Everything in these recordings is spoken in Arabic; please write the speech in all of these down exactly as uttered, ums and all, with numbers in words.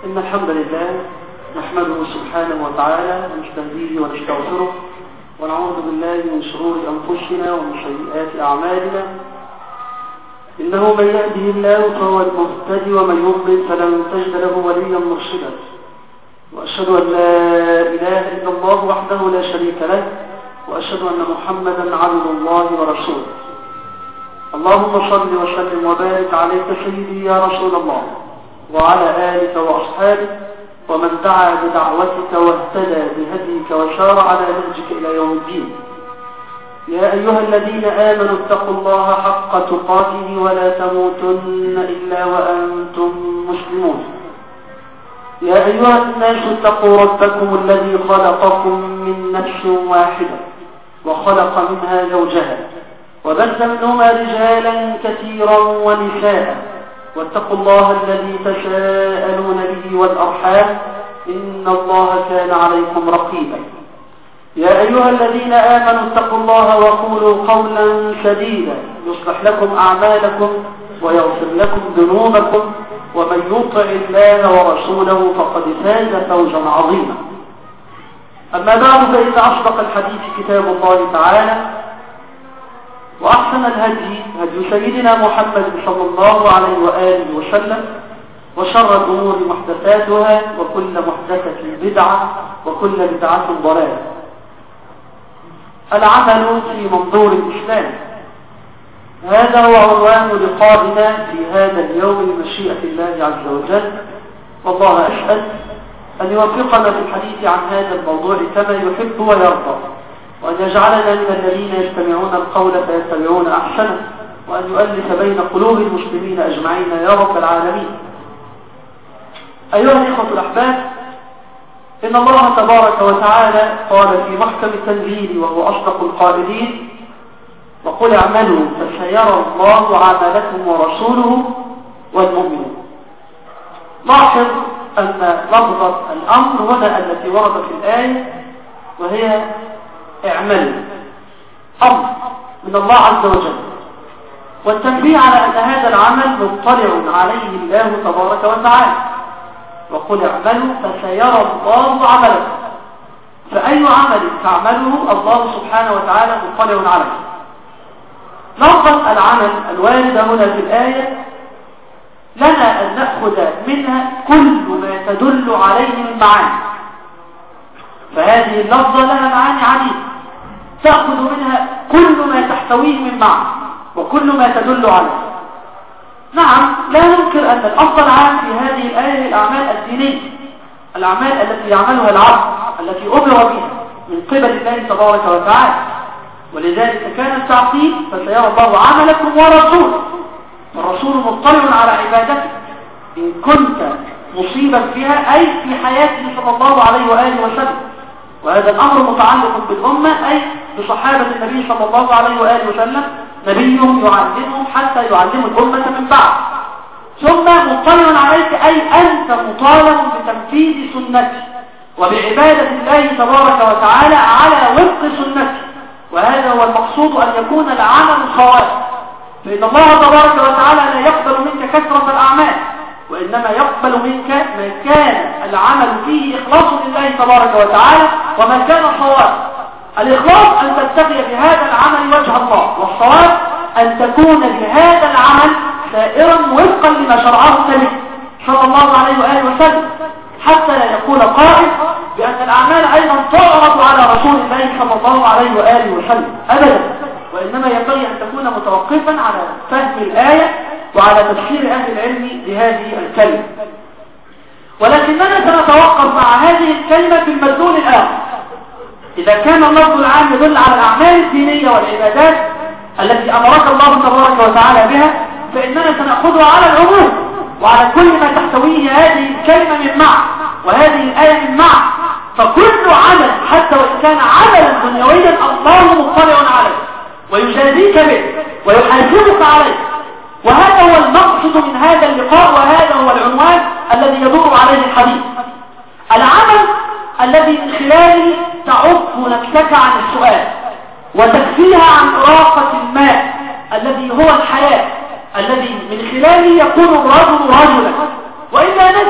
إن الحمد لله نحمده سبحانه وتعالى ونستهديه ونستغفره ونعوذ بالله من شرور أنفسنا ومن سيئات أعمالنا. إنه من يهده الله فهو المهتدي ومن يضلل فلن تجد له وليا مرشدا. وأشهد أن لا إله إلا الله وحده لا شريك له وأشهد أن محمدا عبد الله ورسوله. اللهم صل وسلم وبارك عليك سيدي يا رسول الله وعلى آلك وأصحابك ومن دعا بدعوتك واهتدى بهديك وسار على نهجك إلى يوم الدين. يا أيها الذين آمنوا اتقوا الله حق تقاته ولا تموتن إلا وأنتم مسلمون. يا أيها الناس اتقوا ربكم الذي خلقكم من نفس واحدة وخلق منها زوجها وبث منهما رجالا كثيرا ونساء واتقوا الله الذي تساءلون به والأرحام إن الله كان عليكم رقيبا. يا أيها الذين آمنوا اتقوا الله وقولوا قولا سديدا يصلح لكم أعمالكم ويغفر لكم ذنوبكم ومن يطع الله ورسوله فقد فاز فوزا عظيما. أما بعد فإن أصدق الحديث كتاب الله تعالى وأحسن الهدي هدي سيدنا محمد صلى الله عليه وآله وسلم وشر الأمور محدثاتها وكل محدثة بدعة وكل بدعة ضلالة. العمل في منظور الإسلام، هذا هو عنوان لقائنا في هذا اليوم بمشيئة الله عز وجل. والله أسأل أن يوفقنا في الحديث عن هذا الموضوع كما يحب ويرضى، وأن يجعلنا من الذين يستمعون القول فيتبعون أحسنه، وأن يؤلف بين قلوب المسلمين أجمعين يا رب العالمين. أيها الإخوة الأحباب، إن الله تبارك وتعالى قال في محكم التنزيل وهو أصدق القائلين: وقل اعملوا فسيرى الله عملكم ورسوله والمؤمنون. لاحظ أن لفظة الأمر هنا التي وردت في الآية وهي اعملوا، أمر من الله عز وجل، والتنبيه على أن هذا العمل مطلع عليه الله تبارك وتعالى. وقل اعملوا فسيرى الله عملكم، فأي عمل تعمله الله سبحانه وتعالى مطلع عليه. لفظة العمل الواردة هنا في الآية لنا أن نأخذ منها كل ما تدل عليه من معاني، فهذه اللفظة لها معاني عديدة تأخذ منها كل ما تحتويه من معنى وكل ما تدل عليه. نعم، لا ننكر أن الأصل العام في هذه الآية الأعمال الدينية، الأعمال التي يعملها العبد التي أمر بها من قبل الله تبارك وتعالى، ولذلك كان التعقيد فسيرى الله عملكم ورسوله. الرسول مطلع على عبادته إن كنت مصيبا فيها، أي في حياته صلى الله عليه وآله وسلم، وهذا الأمر متعلق بالأمة أي بصحابة النبي صلى الله عليه وآله وسلم، نبيهم يعلمهم حتى يعلموا الأمة من بعد. ثم مطلع عليك أي أنت مطالب بتنفيذ سنته وبعبادة الله تبارك وتعالى على وفق سنته، وهذا هو المقصود، أن يكون العمل خالص، فإن الله تبارك وتعالى لا يقبل منك كثرة الأعمال، وإنما يقبل منك ما كان العمل فيه إخلاص لله تبارك وتعالى وما كان صواب. الإخلاص أن تبتغي بهذا العمل وجه الله، والصواب أن تكون بهذا العمل سائرا وفقا لما شرعه النبي صلى الله عليه وآله وسلم، حتى لا يقول قائل بأن الأعمال أيضا تعرض على رسول الله صلى الله عليه وآله وسلم، أبدا، وإنما ينبغي أن تكون متوقفا على فهم الآية وعلى تفسير أهل العلم لهذه الكلمة. ولكننا سنتوقف مع هذه الكلمة في المدلول الآخر. إذا كان اللفظ العام يدل على الأعمال الدينية والعبادات التي أمرك الله تبارك وتعالى بها، فإننا سنأخذها على العموم وعلى كل ما تحتويه هذه الكلمة من معنى وهذه الآية من معنى. فكل عمل حتى وإن كان عملا دنيويا الله مطلع عليه ويجازيك به ويحاسبك عليه، وهذا هو المقصد من هذا اللقاء، وهذا هو العنوان الذي يدور عليه الحديث. العمل الذي من خلاله تعف نفسك عن السؤال وتكفيها عن إراقة الماء الذي هو الحياة، الذي من خلاله يكون الرجل رجلا، وإذا نزل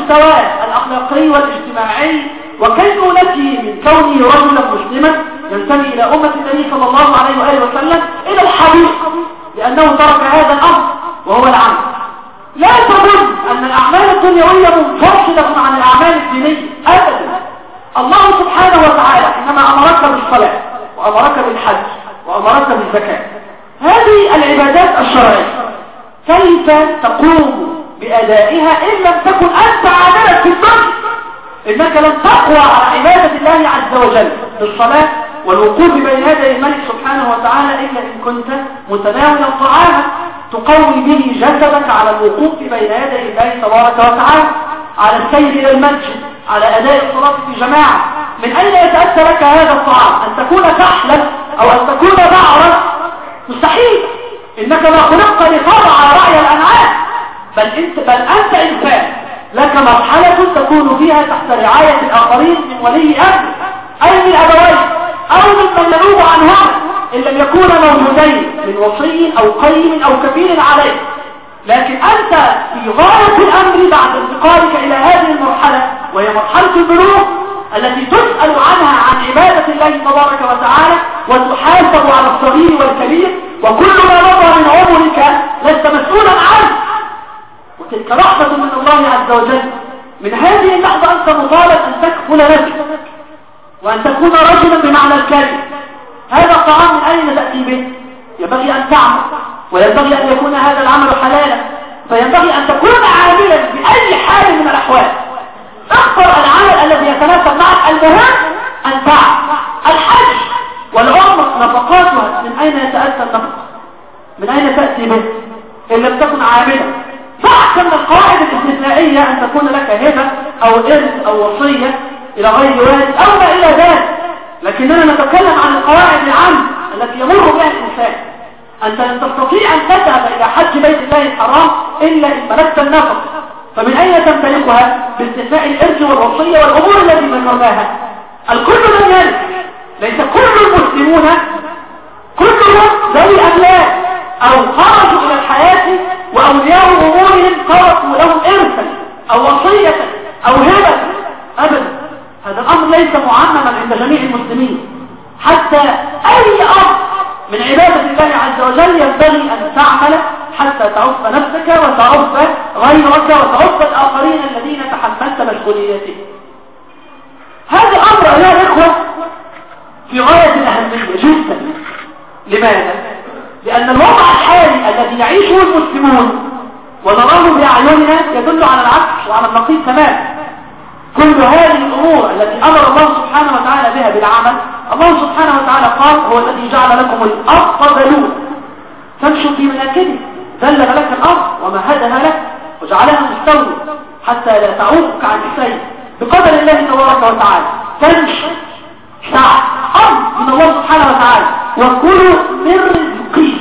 مستواه الأخلاقي والاجتماعي وكينونته من كونه رجلا مسلما ينتمي إلى أمة النبي صلى الله عليه وآله وسلم إلى الحقيقة، لأنه ترك هذا الأمر وهو العمل. لا تظن أن الأعمال الدنيوية منفصلة عن الأعمال الدينية أبدا. الله سبحانه وتعالى إنما أمرك بالصلاة وأمرك بالحج وأمرك بالزكاة، هذه العبادات الشرعية كيف تقوم بأدائها إن لم تكن أنت عاملا في الدنيا؟ إنك لن تقوى على عبادة الله عز وجل بالصلاة والوقوف بين يدي الملك سبحانه وتعالى إلا إن كنت متناولا طعاما تقوي به جسدك على الوقوف بين يدي الله تبارك وتعالى، على السير إلى المسجد، على أداء الصلاة في جماعة. من أين يتأتى لك هذا الطعام؟ أن تكون فحلا أو أن تكون بعرا؟ مستحيل. إنك ما خلقت لترعى رعي الأنعام، بل أنت, بل أنت إنسان لك مرحلة تكون فيها تحت رعاية الآخرين من ولي أمر أي من أبوين أو من من ينوب عنهم إن لم يكونا موجودين من وصي أو قيم أو كفيل عليه. لكن أنت في غاية الأمر بعد انتقالك إلى هذه المرحلة، وهي مرحلة البلوغ التي تسأل عنها عن عبادة الله تبارك وتعالى وتحاسب على الصغير والكبير، وكل ما مضى من عمرك لست مسؤولا عنه. وتلك رحمة من الله عز وجل. من هذه اللحظة أنت مطالب أن تكفل نفسك وأن تكون رجلا بمعنى الكلمة. هذا الطعام من أين تأتي به؟ ينبغي أن تعمل، وينبغي أن يكون هذا العمل حلالا، فينبغي أن تكون عاملا بأي حال من الأحوال. اختر العمل الذي يتناسب معك. المهم أن تعمل. الحج والعمر نفقاتها من أين يتأتى النفقة؟ من أين تأتي به إن لم تكن عاملا؟ فأحسن من القواعد الاستثنائية أن تكون لك هبة أو إرث أو وصية إلى غير والد أو ما إلى ذلك، لكننا نتكلم عن القواعد العامة التي يمر بها الإنسان. أنت لن تستطيع أن تذهب إلى حج بيت الله الحرام إلا إن ملكت النفقة، فمن أين تمتلكها؟ باستثناء الإرث والوصية والأمور التي ذكرناها. الكل لم يرث، ليس كل المسلمون كلهم ذوي أملاك أو خرجوا إلى الحياة وأولياء أمورهم تركوا لهم إرثا أو وصية أو هبة أبدا. هذا الأمر ليس معمما عند جميع المسلمين. حتى أي أمر من عبادة الله عز وجل ينبغي أن تعمل حتى تعف نفسك وتعف غيرك وتعف الآخرين الذين تحملت مسؤوليتهم. هذا الأمر أيها الإخوة في غاية الأهمية جدا. لماذا؟ لأن الوضع الحالي الذي يعيشه المسلمون ونراه بأعيننا يدل على العكس وعلى النقيض تماما. كل هذه الأمور التي أمر الله سبحانه وتعالى بها بالعمل، الله سبحانه وتعالى قال هو الذي جعل لكم الأرض ذلولا فامشوا في مناكبه، ذلل لك الأرض ومهدها لك وجعلها مستوية حتى لا تعوقك عن السير بقدر الله تبارك وتعالى. تمشي ساعة أمر من الله سبحانه وتعالى. وكلوا من رزقه.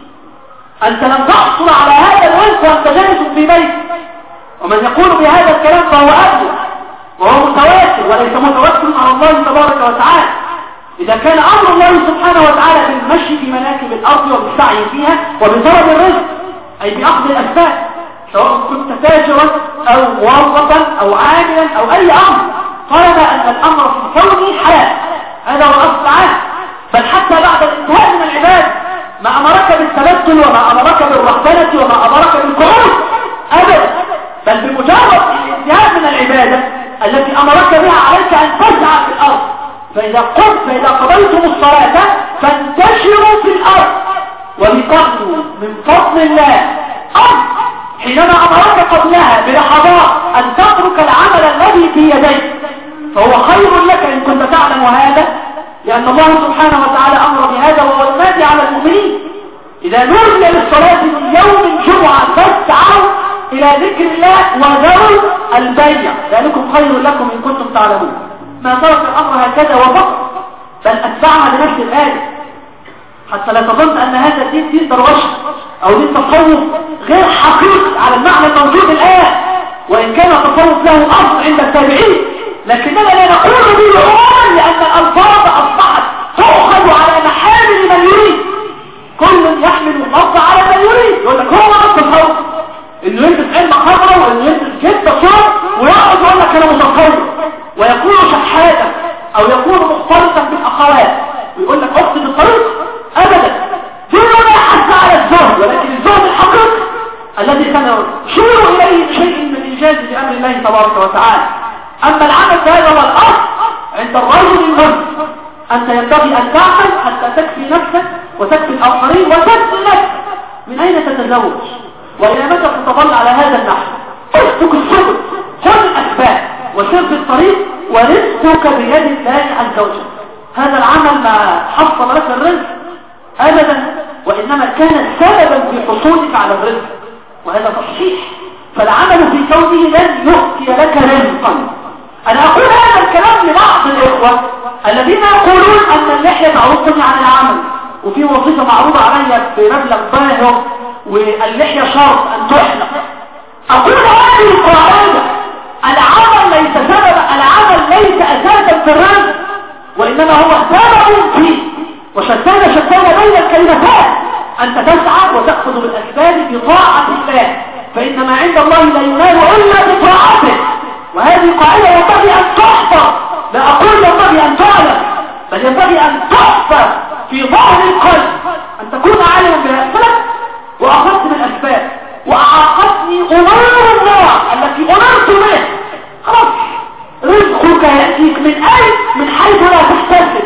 أنت لم تحصل على هذا الرزق وأنت جالس في بيتك. ومن يقول بهذا الكلام فهو أبلغ وهو متواكل وليس متوكل على الله تبارك وتعالى. إذا كان أمر الله سبحانه وتعالى بالمشي في مناكب الأرض وبالسعي فيها وبطلب الرزق أي بأخذ الأسباب، سواء كنت تاجرا أو موظفا أو عاملا أو أي أمر، طالما أن الأمر في كونه حلال، هذا هو الأصل العام. بل حتى بعد الانتهاء من العبادة ما أمرك بالتبتل وما أمرك بالرهبنة وما أمرك بالقعود أبدا، بل بمجرد الانتهاء من العبادة التي أمرك بها عليك أن تسعى في الأرض. فإذا قمت فإذا قضيتم الصلاة فانتشروا في الأرض وابتغوا من فضل الله. أرض حينما أمرك قبلها بلحظات أن تترك العمل الذي في يديك فهو خير لك إن كنت تعلم هذا، لأن الله سبحانه وتعالى أمر بهذا وهو ينادي على المؤمنين إذا نودي للصلاة من يوم الجمعة فاسعوا إلى ذكر الله وذروا البيع ذلكم خير لكم إن كنتم تعلمون. ما ترك الأمر هكذا وفقط، بل أتبعها لنفس الآية حتى لا تظن أن هذا الدين دين دروشه أو دين تصوف غير حقيقي على المعنى الموجود الآن، وإن كان التصوف له أصل عند التابعين، لكننا لا نقول به عموما لأن الألفاظ أصبحت تؤخذ على محامل من يريد. كل يحمل اللفظ على من يريد. يقول لك هو التصوف إنه يلبس علم خضراء وإنه يلبس جدة صور ويقعد الإنجاز لأمر الله تبارك وتعالى. أما العمل فهذا هو الأصل عند الرجل المسلم. أنت ينبغي أن تعمل حتى تكفي نفسك وتكفي الآخرين وتكفي نفسك. من أين تتزوج؟ وإلى متى تتظل على هذا النحو؟ اسلك السبل، خذ الأسباب وسر في الطريق، ورزقك بيد الله عز وجل. هذا العمل ما حصل لك الرزق أبدا، وإنما كان سببا في حصولك على الرزق، وهذا تصحيح. فالعمل في كونه لن يؤتي لك رزقا. أنا أقول هذا الكلام لبعض الإخوة الذين يقولون أن اللحية تعرضني عن العمل، وفي وظيفة معروضة علي بمبلغ باهظ، واللحية شرط أن تحلق. أقول هذه القاعدة: العمل ليس سبب، العمل ليس أساسا في الرزق، وإنما هو سبب فيه. وشتان شتان بين الكلمتين. أنت تسعى وتأخذ بالأسباب بطاعة الله، فإن ما عند الله لا ينال إلا بطاعته. وهذه قاعدة ينبغي أن تحفظ، لا أقول ينبغي أن تعلم، بل ينبغي أن تحفظ في ظهر القلب، أن تكون عالما بها. وأخذت بالأسباب وأعاقتني أمور الله التي أمرت به، خلاص رزقك يأتيك من أي من حيث لا تحتسب.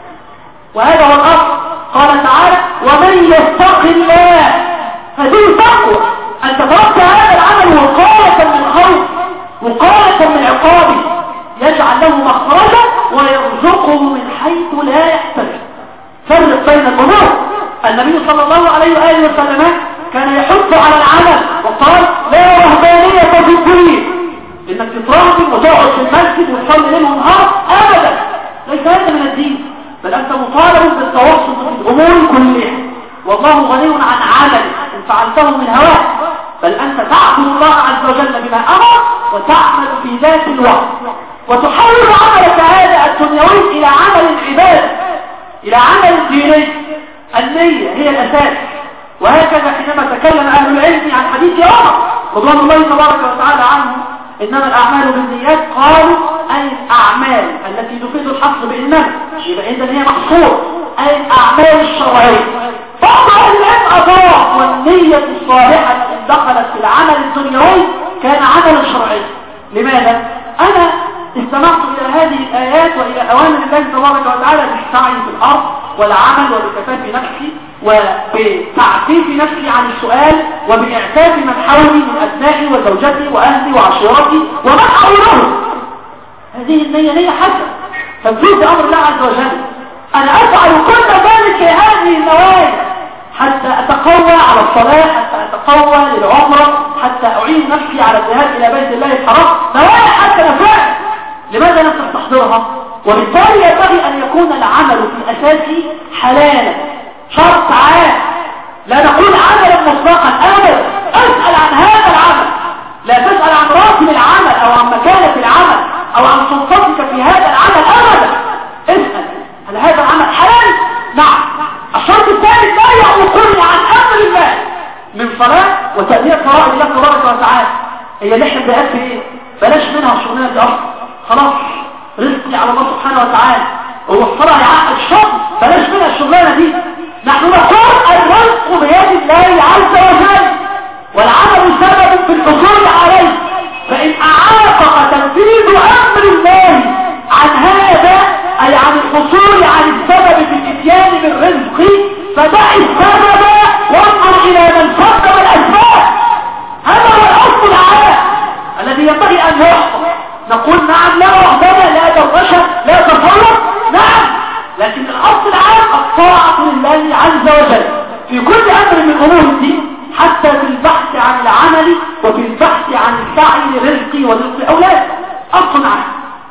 وهذا هو الأصل. قال تعالى: ومن يتق الله، هذه تقوى أن تترك هذا العمل وقاية من خوف، وقاية من عقابه، يجعل له مخرجا ويرزقه من حيث لا يحتسب. فرق بين الأمور. النبي صلى الله عليه وآله وسلم كان يحث على العمل وقال: لا رهبانية في الدين، إنك تتراهب وتقعد في المسجد وتصلي ليل ونهار، أبدا، ليس هذا من الدين، بل أنت مطالب بالتوسط في الأمور كلها. والله غني عن عمل إن فعلته من هواك، بل أنت تعبد الله عز وجل بما أمر وتعمل في ذات الوقت، وتحول عملك هذا الدنيوي إلى عمل عبادة، إلى عمل ديني. النية هي الأساس. وهكذا حينما تكلم أهل العلم عن حديث عمر رضوان الله تبارك وتعالى عنه: إنما الأعمال بالنيات، قالوا أي الأعمال التي تفيد الحصر بإنما، يبقى إذا هي محصور، أي الأعمال الشرعية. بعض أهل العلم أضاف: والنية الصالحة إن دخلت في العمل الدنيوي كان عملا شرعيا. لماذا؟ أنا استمعت إلى هذه الآيات وإلى أوامر الله تبارك وتعالى بالسعي في الأرض والعمل وبكفاف نفسي وبتعفيف نفسي عن السؤال وبإعتاف من حولي من أبنائي وزوجتي وأهلي وعشيرتي ومن حولهم. هذه النية نية حسنة تنفيذ أمر الله عز وجل. أنا أفعل كل ذلك هذه النوايا حتى أتقوى على الصلاة، حتى أتقوى للعمرة، حتى أعين نفسي على الذهاب إلى بيت الله الحرام. نوايا حسنة فعلا، لماذا لم تستحضرها؟ وبالتالي ينبغي أن يكون العمل في أساسه حلالا، شرط عام. لا نقول عملا مطلقا أبدا، اسأل عن هذا العمل، لا تسأل عن راتب العمل أو عن مكانة العمل أو عن سلطتك في هذا العمل أبدا. اسأل: هل هذا العمل حلال؟ نعم. الشرط الثاني: لا يعوقني عن أمر الله من صلاة وتأدية فرائض الله تبارك وتعالى. هي لحية بقت ايه؟ بلاش منها الشغلانة دي أصلا، خلاص رزقي على الله سبحانه وتعالى. هو الصلاة يعقد الشغل، بلاش منها الشغلانة دي. نحن نقول الرزق بيد الله عز وجل، والعمل سبب في الحصول عليه. فإن أعاقك تنفيذ أمر الله عن هذا، أي عن الحصول عن السبب في الاتيان بالرزق، فدع السبب وانظر إلى من قدم الأسباب. هذا هو الأصل العام الذي ينبغي أن يحصل. نقول: نعم، لا رهبنة، لا دوشة، لا تفرق، نعم، لكن الأصل العام الطاعة لله عز وجل في كل أمر من أمور الدين، حتى في البحث عن العمل وفي البحث عن السعي لرزقي ورزق أولاد. أصل عام.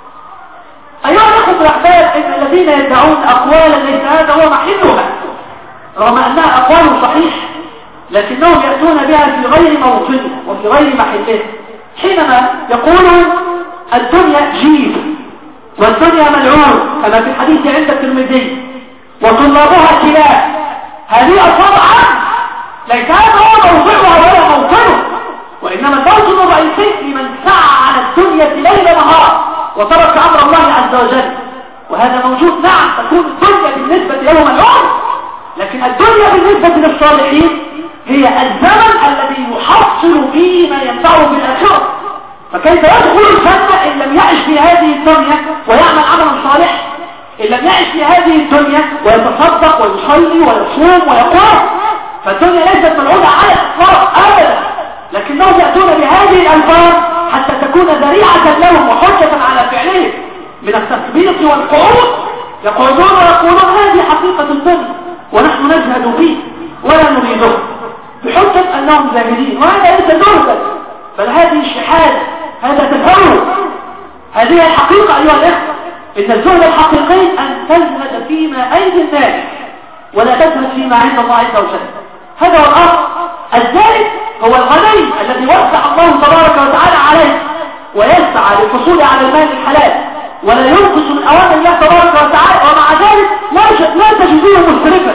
أيها الأخوة الأحباب، إن الذين يدعون أقوالا ليس هذا هو محلها، رغم أنها أقوال صحيح، لكنهم يأتون بها في غير موطنها وفي غير محلها. حينما يقولون الدنيا جيف والدنيا ملعون كما في الحديث عند الترمذي، وطلابها كلاب، هذه طبعا ليس هذا هو موضوعها ولا موطنه، وإنما الموطن الرئيسي لمن سعى على الدنيا ليل نهار وترك أمر الله عز وجل. وهذا موجود. نعم، تكون الدنيا بالنسبة له ملعون، لكن الدنيا بالنسبة للصالحين هي الزمن الذي يحصل فيه ما ينفعه بالآخرة. كيف يدخل الجنة إن لم يعش في هذه الدنيا ويعمل عملا صالح، إن لم يعش في هذه الدنيا ويتصدق ويصلي ويصوم ويقوم. فالدنيا ليست ملعونة على الإطلاق أبدا، لكنهم يأتون بهذه الألفاظ حتى تكون ذريعة لهم وحجة على فعلهم من التثبيط والقعود. يقعدون ويقولون هذه حقيقة الدنيا ونحن نزهد فيه ولا نريده بحجة أنهم زاهدين، وهذا ليس زهدا بل هذه شحادة، هذا تفوق. هذه الحقيقة أيها الإخوة، إن الزهد الحقيقي أن تزهد فيما أيدي الناس ولا تزهد فيما عند الله عز وجل. هذا هو الأصل. الزاهد هو الغني الذي وسع الله تبارك وتعالى عليه ويسعى للحصول على المال الحلال ولا ينقص من أوامر الله تبارك وتعالى، ومع ذلك لا تجديه مسرفا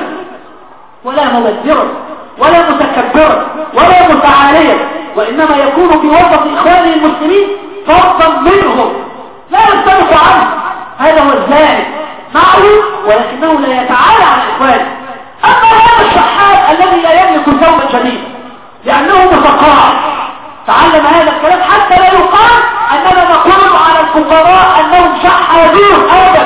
ولا مبذرا ولا متكبرا ولا متعاليا، وإنما يكون في وسط إخوانه المسلمين فضلا منهم لا يستبق عنه. هذا هو الزاهد معه ولكنه لا يتعالى عن إخوانه. أما هذا الشحات الذي لا يملك ثوبا جديدا لأنه متقاعد تعلم هذا الكلام حتى لا يقال أننا نقول على الفقراء أنهم شحاتون أبدا،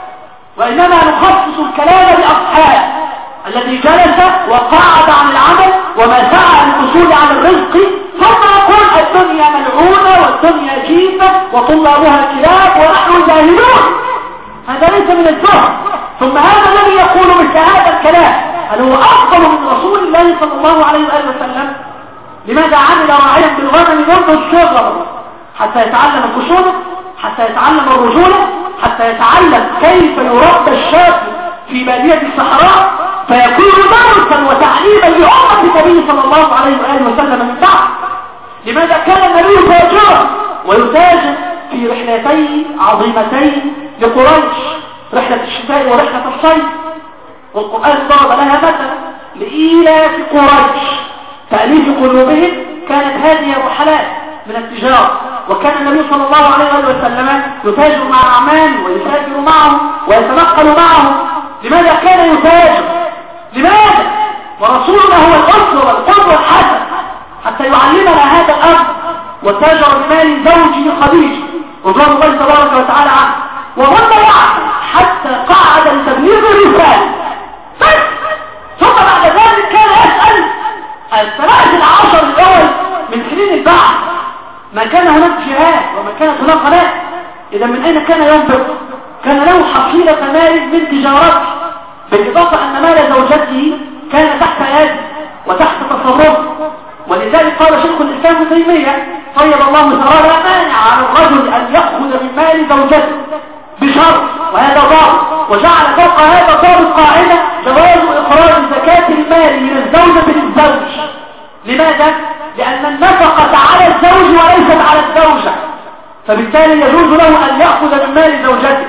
وإنما نخصص الكلام لأصحاب الذي جلس وقعد عن العمل وما سعى للحصول على الرزق، ثم يقول الدنيا ملعونة والدنيا جيفة وطلابها كلاب ونحن جاهلون. هذا ليس من الزهد. ثم هذا الذي يقول مثل هذا الكلام هل هو أفضل من رسول الله صلى الله عليه وآله وسلم؟ لماذا عمل راعيا بالغنم منذ الصغر حتى يتعلم الخشونة، حتى يتعلم الرجولة، حتى يتعلم كيف يربى الشاب في بادية الصحراء فيكون درسا وتعليما لأمة النبي صلى الله عليه وآله وسلم من بعد. لماذا كان النبي تاجرا ويتاجر في رحلتين عظيمتين لقريش، رحلة الشتاء ورحلة الصيف، والقرآن ضرب لها مثلا لإيلاف قريش تأليف قلوبهم. كانت هذه الرحلات من التجارة، وكان النبي صلى الله عليه وسلم يتاجر مع أعمال ويسافر معهم ويتنقل معهم. لماذا كان يتاجر؟ لماذا؟ ورسولنا هو الأسوة والقدوة الحسنة حتى يعلمنا هذا الأمر. وتاجر بمال زوجه خديجة رضوان الله تبارك وتعالى عنه، وظل يعمل حتى قعد لتبليغ الرسالة بس. ثم بعد ذلك كان يسأل الثلاث العشر الأول من سنين البعث ما كان هناك جهاد وما كانت هناك قناة، إذا من أين كان ينفق؟ كان له حصيلة مال من تجارته، بالإضافة أن مال زوجته كان تحت يده وتحت تصرفه. ولذلك قال شيخ الإسلام ابن تيمية طيب الله ثراه لا مانع على الرجل أن يأخذ من مال زوجته بشرط، وهذا ضابط، وجعل فوق هذا ضابط قاعدة جواز إخراج زكاة المال من الزوجة للزوج. لماذا؟ لأن النفقة على الزوج وليست على الزوجة، فبالتالي يجوز له أن يأخذ من مال زوجته.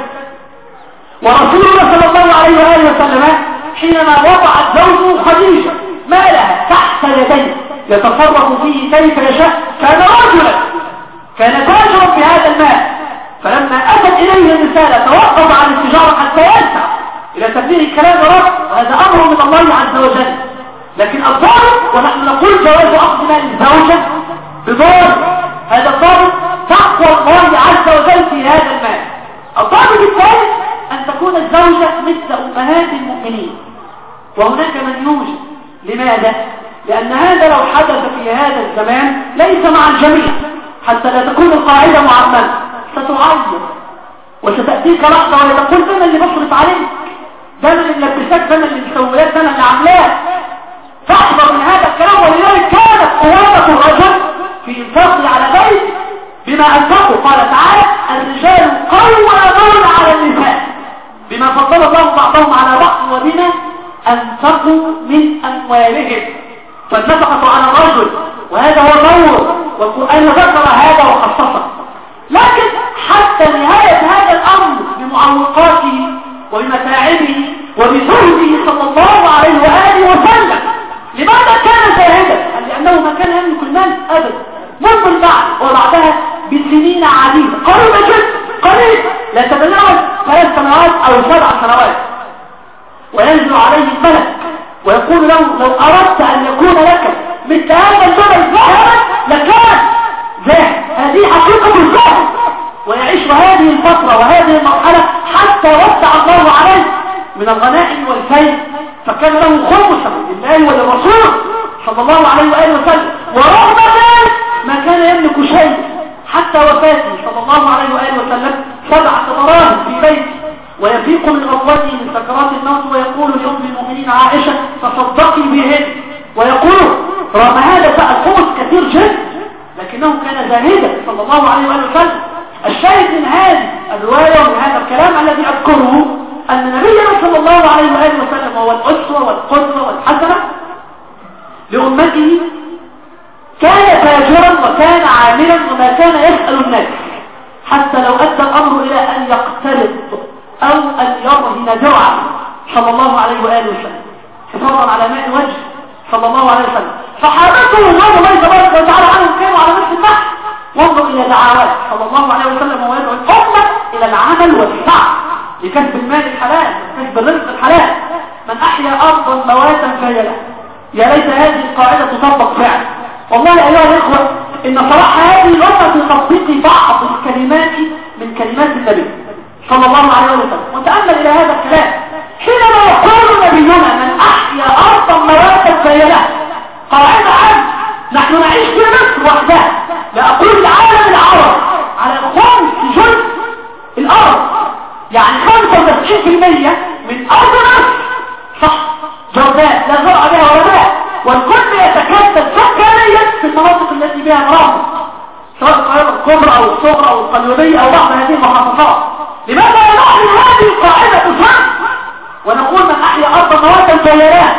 ورسولنا صلى الله عليه وآله وسلم حينما وضعت زوجه خديجة مالها تحت يديه يتصرف فيه كيف يشاء، كان رجلا كان تاجرا في هذا المال، فلما أتت إليه الرسالة توقف عن التجارة حتى يسعى إلى تبليغ كلام رب، وهذا أمر من الله عز وجل. لكن الضابط، ونحن نقول جواز أخذ مال الزوجة بضابط، هذا الضابط تقوى الله عز وجل في هذا المال. الضابط الثالث أن تكون الزوجة مثل أمهات المؤمنين، وهناك من يوجد. لماذا؟ لأن هذا لو حدث في هذا الزمان ليس مع الجميع، حتى لا تكون القاعدة معممة. ستعين وستأتيك لحظة وتقول أنا اللي بصرف عليك، ده أنا اللي لبسك، ده أنا اللي مسويات، ده أنا اللي عاملاه. فاحذر من هذا الكلام. ولذلك كانت قوامة الرجل في انفاقه على بيت بما أنفقوا. قال تعالى الرجال قوامون على النساء بما فضل الله بعضهم على بعض وبما أنفقوا من أموالهم. فالنفقة على الرجل وهذا هو الدور، والقرآن ذكر هذا وخصصه. لكن حتى نهاية هذا الأمر بمعوقاته وبمتاعبه وبزهده صلى الله عليه وآله وسلم. لماذا كان زاهدا؟ لأنه ما كان يملك المال أبدا منذ البعث وبعدها بسنين عديدة قريبة جدا، قريب لا تتجاوز ثلاث سنوات أو سبع سنوات. وينزل عليه الملك ويقول له لو أردت أن يكون لك مثل هذا الجبل ذهبا لكان ذهب. هذه حقيقة هذه الفترة وهذه المرحلة حتى وسع الله عليه من الغنائم والكيل، فكان له خمسة لله وللرسول صلى الله عليه وآله وسلم، ورغم ذلك ما كان يملك شيء حتى وفاته صلى الله عليه وآله وسلم سبعة دراهم في بيته، ويفيق من غفلته من سكرات الموت ويقول لأم المؤمنين عائشة تصدقي بهن، ويقول رغم هذا فالخمس كثير جدا لكنه كان زاهدا صلى الله عليه وآله وسلم. الشاهد من هذه الرواية ومن هذا الكلام الذي أذكره أن نبينا صلى الله عليه وآله وسلم هو الأسوة والقدوة والحسنة لأمته، كان تاجرا وكان عاملا وما كان يسأل الناس، حتى لو أدى الأمر إلى أن يقترض أو أن يرهن درعا صلى الله عليه وآله وسلم حفاظا على ماء وجه صلى الله عليه وسلم. صحابته رضي الله تبارك وتعالى عنهم كانوا على نفس النحو. وانظر إلى دعوات صلى الله عليه وسلم وهو يدعو الأمة إلى العمل والسعي لكسب المال الحلال وكسب الرزق الحلال. من أحيا أرضا مواتا فهي له. يا ليت هذه القاعدة تطبق فعلا. والله أيها الإخوة إن صراحة هذه الأمة في تطبيق بعض الكلمات من كلمات النبي صلى الله عليه وسلم. وتأمل إلى هذا الكلام حينما يقول نبينا من أحيا أرضا مواتا فهي له. قاعدة عام نحن نعيش في مصر وحدها، لا أقول العالم العربي، على خمس جزء الأرض، يعني خمسة وتسعين بالمئة من أرض مصر صح جودات لا زرع بها ولا ماء، والكل يتكتل سكانيا في المناطق التي بها مرافق سواء القاهرة الكبرى أو الصغرى أو القليوبية أو بعض هذه المحافظات. لماذا لا نحن هذه القاعدة تفهم ونقول من أحيا أرضا مواتا فهي له،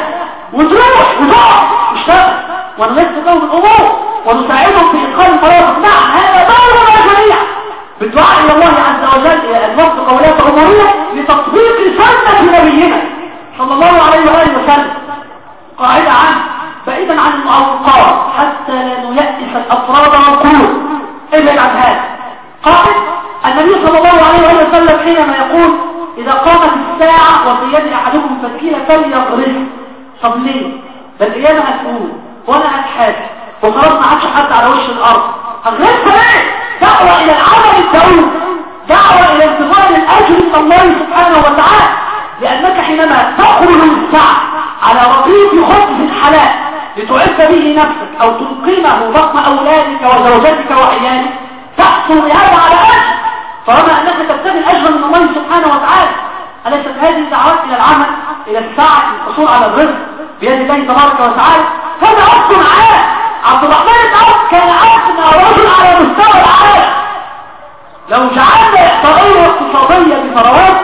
وتروح وتقع واشتغل وننسق لهم الأمور ونساعدهم في إدخال المرافق؟ نعم هذا دورنا جميعا بالدعاء إلى الله عز وجل إلى أن نوفق ولاة أمورنا لتطبيق سنة نبينا صلى الله عليه وآله وسلم. قاعدة عنه بعيدا عن المعوقات حتى لا نيأس الأفراد والقلوب. ابعد عن هذا. قائد النبي صلى الله عليه وآله وسلم حينما يقول إذا قامت الساعة وفي يد أحدكم فتيلة فليغرس. طب ليه؟ ده القيامة هتقول وأنا هتحاسب وخلاص ما عادش حد على وش الأرض، هغرسها ليه؟ دعوة إلى العمل الدؤوب، دعوة إلى انتظار الأجر من الله سبحانه وتعالى، لأنك حينما تخرج الساعة على رقيق خبز حلال لتعف به نفسك أو تلقمه بطن أولادك وزوجتك وعيالك تحصل بهذا على أجر، طالما أنك تبتغي الأجر من الله سبحانه وتعالى. أليست هذه دعوات إلى العمل إلى الساعة للحصول على الرزق بيد الله تبارك وتعالى؟ هذا أصل عام. عبد الرحمن بن عوف كان أغنى رجل على مستوى العالم. لو جعلنا إحصائية اقتصادية بثروات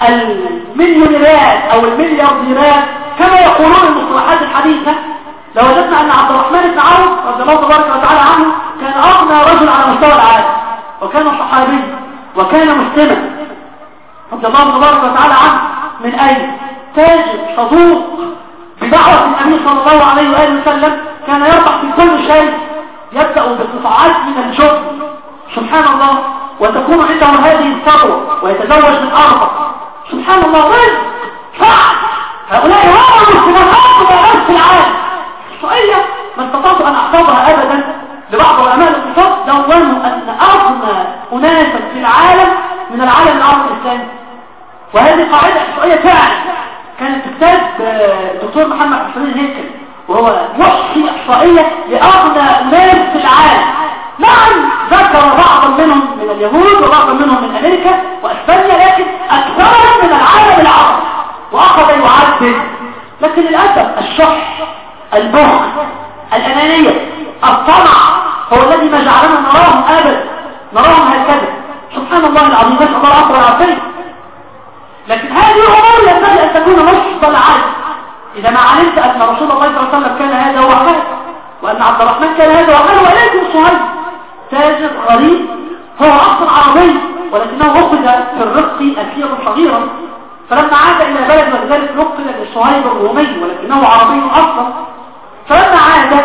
المليونيرات أو المليارديرات كما يقولون المصطلحات الحديثة لوجدنا أن عبد الرحمن بن عوف رضي الله تبارك وتعالى عنه كان أغنى رجل على مستوى العالم، وكان صحابي وكان مسلما رضي الله تبارك وتعالى عنه. من أين؟ تاجر صدوق بدعوة النبي صلى الله عليه وآله وسلم، كان يربح في كل شيء، يبدأ بقطعات من الجبن سبحان الله، وتكون عنده هذه الثروة ويتزوج من أربع سبحان الله. رزق فعل هؤلاء هم المسلمين أفضل في العالم. السؤالية ما استطعت أن أحفظها أبدا لبعض علماء الاقتصاد دونوا أن أغنى أناسا في العالم من العالم العربي الإسلامي، وهذه قاعدة إحصائية فعلا كانت تكتب الدكتور محمد حسين هيكل وهو يحصي إحصائية لأغنى أناس في العالم. نعم ذكر بعضا منهم من اليهود وبعضا منهم من أمريكا وأسبانيا، لكن أكثرهم من العالم العربي، وأخذ يعدد. لكن للأسف الشح، البخل، الأنانية، الطمع هو الذي ما جعلنا نراهم أبدا، نراهم هكذا سبحان الله العظيم، نسأل الله العفو والعافية. لكن هذه الأمور ينبغي أن تكون نصب العدل. إذا ما علمت أن رسول الله صلى الله عليه وسلم كان هذا هو حال، وأن عبد الرحمن كان هذا هو حال، ولكن صهيب تاجر غريب هو أصلا عربي ولكنه أخذ في الرق أسيرا صغيرا، فلما عاد إلى بلد وذلك نقل لصهيب الرومي ولكنه عربي أصلا. فلما عاد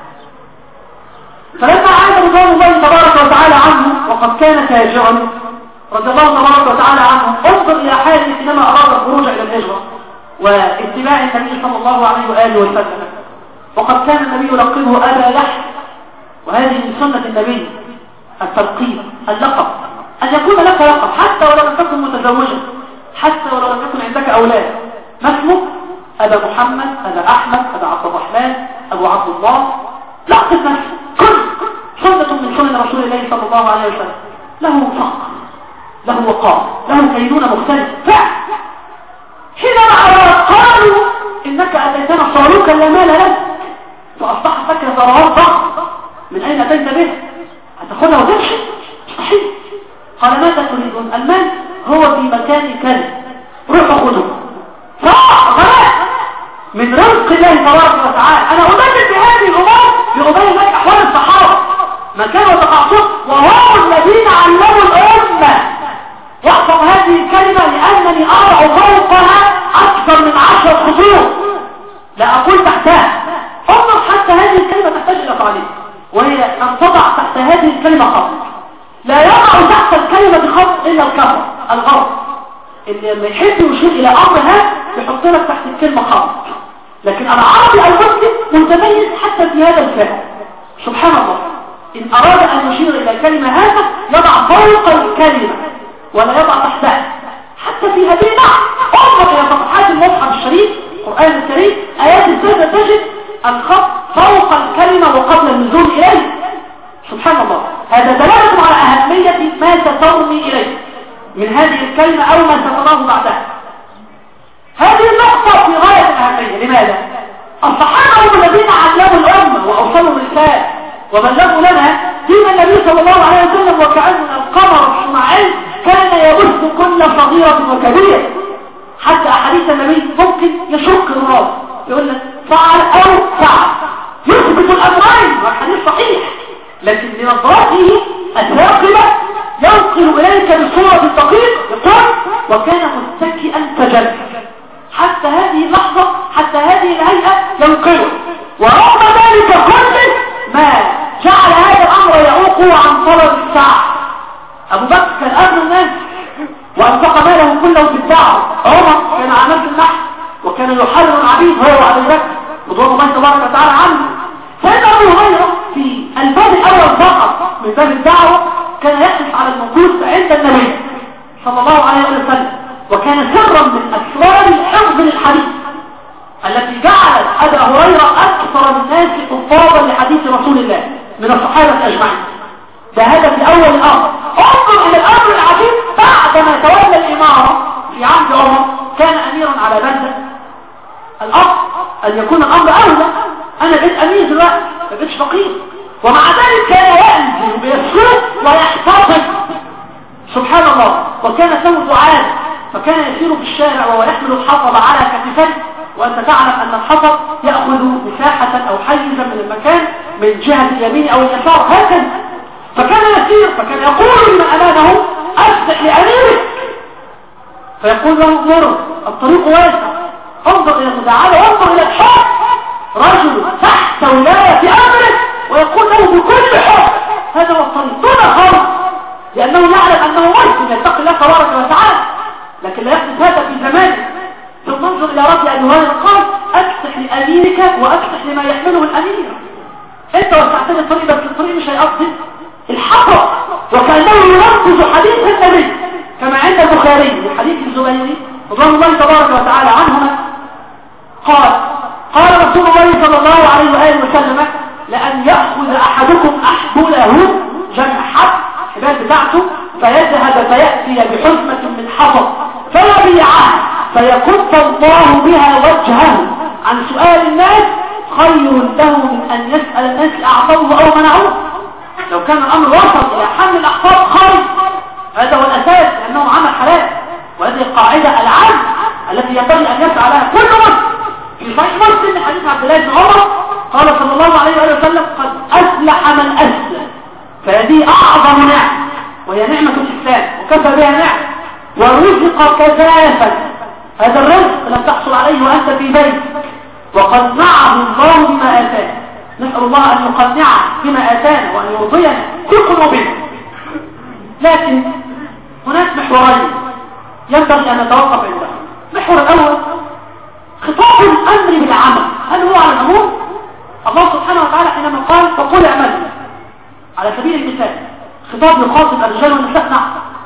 فلما عاد رضوان الله تبارك وتعالى عنه وقد كان تاجرا رضي الله تبارك وتعالى عنه، انظر إلى حاله حينما أراد الخروج إلى الهجرة واتباع النبي صلى الله عليه وآله وسلم، وقد كان النبي يلقبه أبا لحم، وهذه من سنة النبي التلقيب اللقب أن يكون لك لقب حتى ولو لم تكن متزوجا، حتى ولو لم يكن عندك أولاد. ما اسمك؟ أبا محمد، أبا أحمد، أبا عبد الرحمن، أبو عبد الله. لقب نفسك كل سنة من سنن رسول الله صلى الله عليه وسلم. له فقر، له وقار، له كينونة مختلفة. فعلا حينما قالوا إنك أتيتنا صاروكا لا مال لك فأصبحت لك ثروات ضخمة، من أين أتيت به؟ هتاخدها وتمشي؟ مستحيل. قال ماذا تريدون؟ المال هو في مكان كذا، روحوا خذوا. فغلاء من رزق الله تبارك وتعالى. أنا أبدل بهذه الأمور لأبين لك أحوال الصحابة ما كانوا يتقاطعون وهم الذين علموا الأمة. واحفظ هذه الكلمة لأنني أضع فوقها أكثر من عشر خطوط لا أقول تحتها. انظر حتى هذه الكلمة تحتاج إلى تعليق، وهي أن تضع تحت هذه الكلمة خط. لا يضع تحت الكلمة خط إلا الكفر الغرب اللي لما يحب يشير إلى أمر هذا يحط لك تحت الكلمة خط. لكن العربي المسلم متميز حتى في هذا الفعل. سبحان الله، إن أراد أن يشير إلى كلمة هذا يضع فوق الكلمة ولا يضع تحتها. حتى في هذه النعم انظر إلى صفحات المصحف الشريف القرآن الكريم آيات السادة تجد الخط فوق الكلمة وقبل النزول إليه. سبحان الله، هذا دلالة على أهمية ما سترمي إليه من هذه الكلمة أو ما ستراه بعدها. هذه النقطة في غاية الأهمية. لماذا؟ الصحابة هم الذين علموا الأمة وأوصلوا الرسالة وبلغوا لنا دين النبي صلى الله عليه وسلم، وكأن القمر الصناعي كان يبث كل صغيرة وكبيرة. حتى أحاديث النبي ممكن يشك الراس يقول لك فعل أو فعل، يثبت الأمرين والحديث صحيح، لكن لنظراته الثاقبة ينقل إليك بصورة الدقيق يقول وكان متكئا فجلس. حتى هذه اللحظة حتى هذه الهيئة ينقله. ورغم ذلك كله ما جعل هذا الأمر يعوقه عن طلب الساعة. أبو بكر كان أغنى الناس وأنفق ماله كله في الدعوة. عمر كان على نفس النحو وكان يحرر العبيد هو وأبي بكر رضوان الله تبارك وتعالى عنه. فإن أبو هريرة في الباب الأول فقط من باب الدعوة كان يحرص على المكوث عند النبي صلى الله عليه وسلم، وكان سرا من أسرار حفظ الحديث التي جعلت أبا هريرة أكثر الناس حفاظا لحديث رسول الله من الصحابة أجمعين. ده هذا في أول الأمر. انظر إلى الأمر العجيب بعدما تولى الإمارة في عهد عمر كان أميرا على بلدة. الأمر أن يكون الأمر أولى، أنا بقيت أمير دلوقتي ما بقيتش فقير، ومع ذلك كان ينزل بيسوق ويحتفظ. سبحان الله. وكان له دعاء فكان يسير في الشارع وهو يحمل الحطب على كتفيه، وأنت تعلم أن الحطب يأخذ مساحة أو حيزا من المكان من جهة اليمين أو اليسار هكذا. فكان يسير فكان يقول لمن أمامه أفتح لأميرك، فيقول له مر الطريق واسع. انظر إلى المداعبة وانظر إلى الحب، رجل تحت ولاية أمره ويقول له بكل حب هذا هو الطريق دون غرض، لأنه يعلم أنه مسلم يتقي الله تبارك وتعالى. لكن لا يحدث هذا في زمانه. ثم انظر إلى رجل أبي هريرة قال أفتح لأميرك وأفتح لما يحمله الأمير. أنت وسعت لي الطريق بس الطريق مش هيقضي الحطب. وكأنه ينفذ حديث النبي كما عند البخاري من حديث الزبيري رضي الله تبارك وتعالى عنهما قال قال رسول الله صلى الله عليه وآله وسلم لأن يأخذ أحدكم أحبله جمع حب الحبال بتاعته فيذهب فيأتي بحزمة من حطب فيبيعها فيكف الله بها وجهه عن سؤال الناس خير له من أن يسأل الناس أعطوه أو منعوه. لو كان الأمر وصل إلى حمل الأحفاد خير، هذا هو الأساس لأنه عمل حلال، وهذه القاعدة العامة التي ينبغي أن يسعى لها كل مسلم. في صحيح مسلم من حديث عبد الله بن عمر قال صلى الله عليه وسلم قد أفلح من أسلم، فهذه أعظم نعمة وهي نعمة الإسلام وكفى بها نعمة. ورزق كفافا، هذا الرزق لم تحصل عليه وأنت في بيتك وقنعه الله بما آتاه. نسأل الله أن يقنعه بما آتانا وأن يرضينا في قلوبنا. لكن هناك محورين ينبغي أن نتوقف عندها. المحور الأول خطاب الأمر بالعمل. هل هو على العموم؟ الله سبحانه وتعالى حينما قال فقل اعملوا على سبيل المثال خطاب يخاطب الرجال والنساء. نعم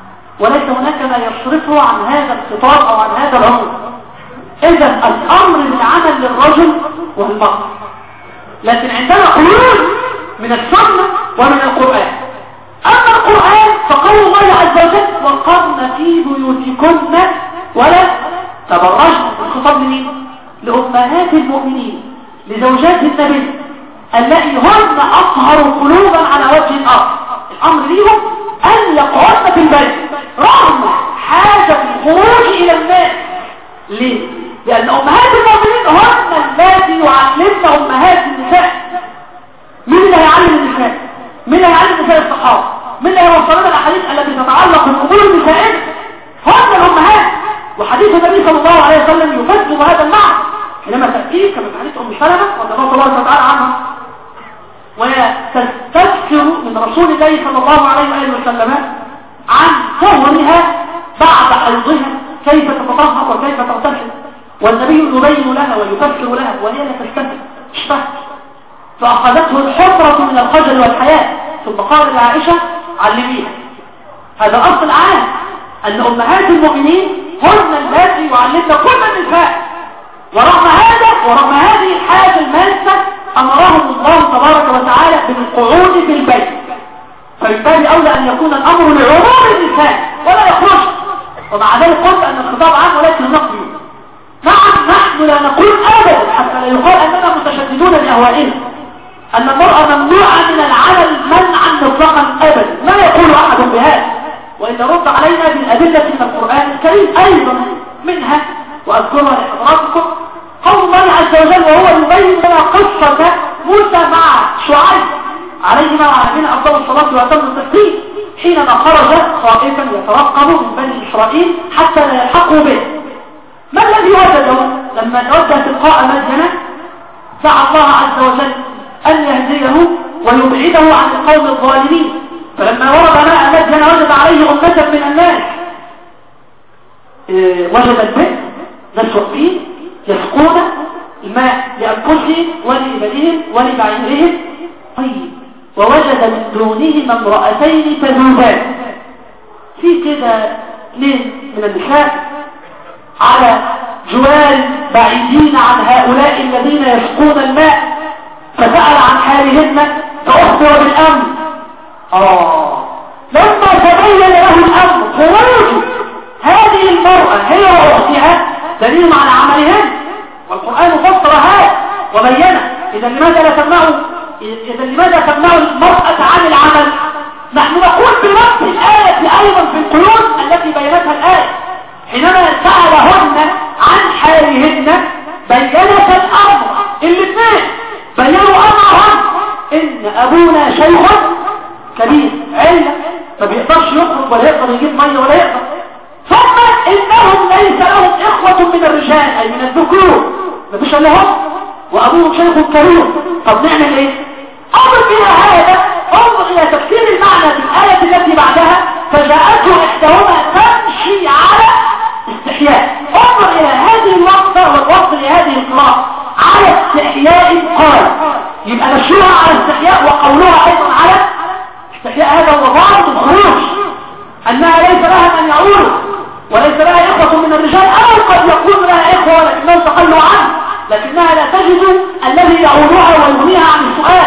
وليس هناك ما يصرفه عن هذا الخطاب أو عن هذا الأمر. إذا الأمر بالعمل للرجل والمرأة، لكن عندنا قيود من السنة ومن القرآن. أما القرآن فقول الله عز وجل وقرن في بيوتكن ولا تبرجن. الخطاب لمين؟ لأمهات المؤمنين، لزوجات النبي اللائي هن أطهر قلوبا على وجه الأرض. الأمر ليهم أن يقعدن في البيت رغم حاجة الخروج إلى الناس. ليه؟ لأن أمهات المؤمنين هن التي يعلمن أمهات النساء. مين اللي هيعلم النساء؟ مين اللي هيعلم نساء الصحابة؟ مين اللي هيوصلنا الأحاديث التي تتعلق بأمور النساء؟ هن الأمهات. وحديث النبي صلى الله عليه وسلم يفسر هذا المعنى حينما تأتيه كما في حديث أم سلمة رضي الله تعالى عنها وتستذكر من رسول الله صلى الله عليه وآله وسلم عن طهرها بعد حيضها كيف تتطهر وكيف تغتسل، والنبي يبين لها ويفسر لها وهي لا تستمع اشتهت، فأخذته الحفرة من الخجل والحياء ثم قال لعائشة علميها. هذا أصل عام أن أمهات المؤمنين هن التي يعلمن كل النساء، ورغم هذا ورغم هذه الحاجة الماسة أمرهم الله تبارك وتعالى بالقعود في البيت. فبالتالي أولى أن يكون الأمر لعموم النساء ولا يخرج. ومع ذلك قلت أن الخطاب عام ولكن نقل. نعم نحن لا نقول أبدا حتى لا يقال أننا متشددون بأهوائنا أن المرأة ممنوعة من العمل منعا مطلقا أبدا، لا يقول أحد بهذا. وإن رد علينا بالأدلة من القرآن الكريم أيضا منها وأذكرها لحضراتكم قول الله عز وجل وهو يبين لنا قصة موسى مع شعيب عليهما وعلينا أفضل الصلاة وأتم التسليم حينما خرج خائفا يترقب من بني إسرائيل حتى لا يلحقوا به. ما الذي وجده لما توجه تلقاء مدينة؟ دعا الله عز وجل أن يهديه ويبعده عن القوم الظالمين. فلما ورد ماء مدينة وجد عليه أمة من الناس، إيه وجد البئر ناس واقفين يسقون الماء لأنفسهم ولبنيهم ولبعيرهم. طيب ووجد من دونهما امرأتين تذوبان، في كده اثنين من النساء على جوار بعيدين عن هؤلاء الذين يسقون الماء، فسأل عن حالهن فأخبر بالأمر. آه لما تبين له الأمر خروج هذه المرأة هي وأختها دليل على عملهن، والقرآن فسر هذا وبينه. إذا لماذا لا تمنعوا إذا لماذا تمنعوا المرأة عن العمل؟ نحن نقول بنفس الآية أيضا في القيود التي بينتها الآية حينما سألهن عن حالهن بينت الأمر. الاثنين بينوا أمرهن إن أبونا شيخ كبير علة ما بيقدرش يخرج ولا يقدر يجيب مية ولا يقدر، ثم إنهم ليس لهم إخوة من الرجال أي من الذكور ما فيش لهم، وأبوهم شيخ كبير. طب نعمل إيه؟ أمر إلى هذا انظر إلى تفسير المعنى في الآية التي بعدها فجاءته إحداهما تمشي على استحياء. انظر إلى هذه الوقفة والوصف لهذه القراءة على استحياء قال، يبقى نشرها على استحياء وقولها أيضا على استحياء. هذا هو ضابط الخروج، أنها ليس لها من يعول وليس لها إخوة من الرجال، أو قد يكون لها إخوة ولكنهم تقلوا عنه، لكنها لا تجد الذي يعولها ويغنيها عن السؤال.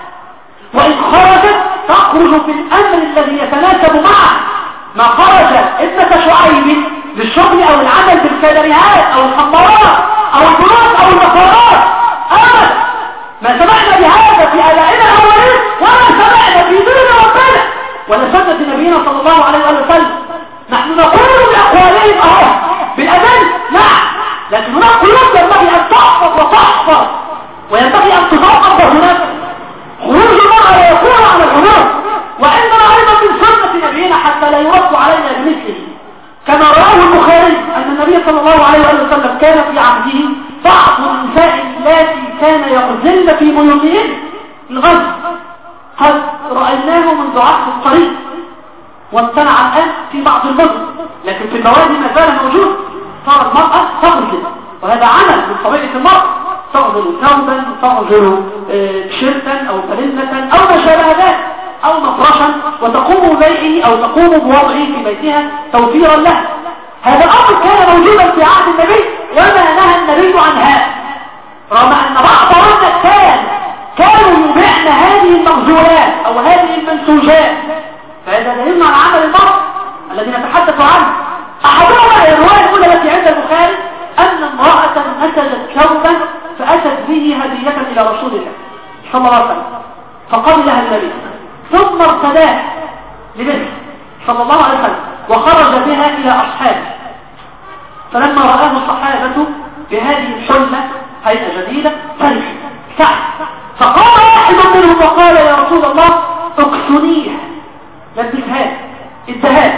وإن خرجت تخرج في الأمر الذي يتناسب معه. ما خرج ابنة شعيب للشغل أو العمل بالكالريهات أو الخمارات أو البنوك أو المخارات أبدا، ما سمعنا بهذا في آبائنا الأولين ولا سمعنا في دين ربنا ولا سنة نبينا صلى الله عليه وسلم. نحن نقول بأقوالهم أهو بالأدل نعم، لكن هناك قيود ينبغي أن تحفظ وتحفظ وينبغي أن تضبط هناك. خروج المرأة لا يكون على العموم، وإنما أيضا من سنة نبينا حتى لا يرد علينا بمثله، كما رواه البخاري أن النبي صلى الله عليه وسلم كان في عهده بعض النساء التي كان يغزلن في بيوتهن الغزل قد رأيناه منذ عهد قريب وامتنع الآن في بعض المدن، لكن في البوادي ما زال موجود. صار المرأة تغزل، وهذا عمل من طبيعة المرأة، تغزل ثوبا تغزل تيشيرتا أو فلنة أو ما شابه ذلك أو مفرشا وتقوم ببيعه أو تقوم بوضعه في بيتها توفيرا له. هذا الأمر كان موجودا في عهد النبي وما نهى النبي عن هذا، رغم أن بعض النساء كانوا يبيعن هذه المخزونات أو هذه المنسوجات. فهذا دليل على عمل المرء الذي نتحدث عنه. أحدهما الرواية الأولى التي عند البخاري أن امرأة نسجت ثوبا فأتت به هدية إلى رسول الله صلى الله عليه وسلم فقبلها النبي ثم ارتداه لبسه صلى الله عليه وسلم وخرج بها إلى أصحابه. فلما رآه الصحابة بهذه الحلة هيئة جديدة فرح سعد، فقام واحد منهم وقال يا رسول الله اكسنيها لبسها ادهاها.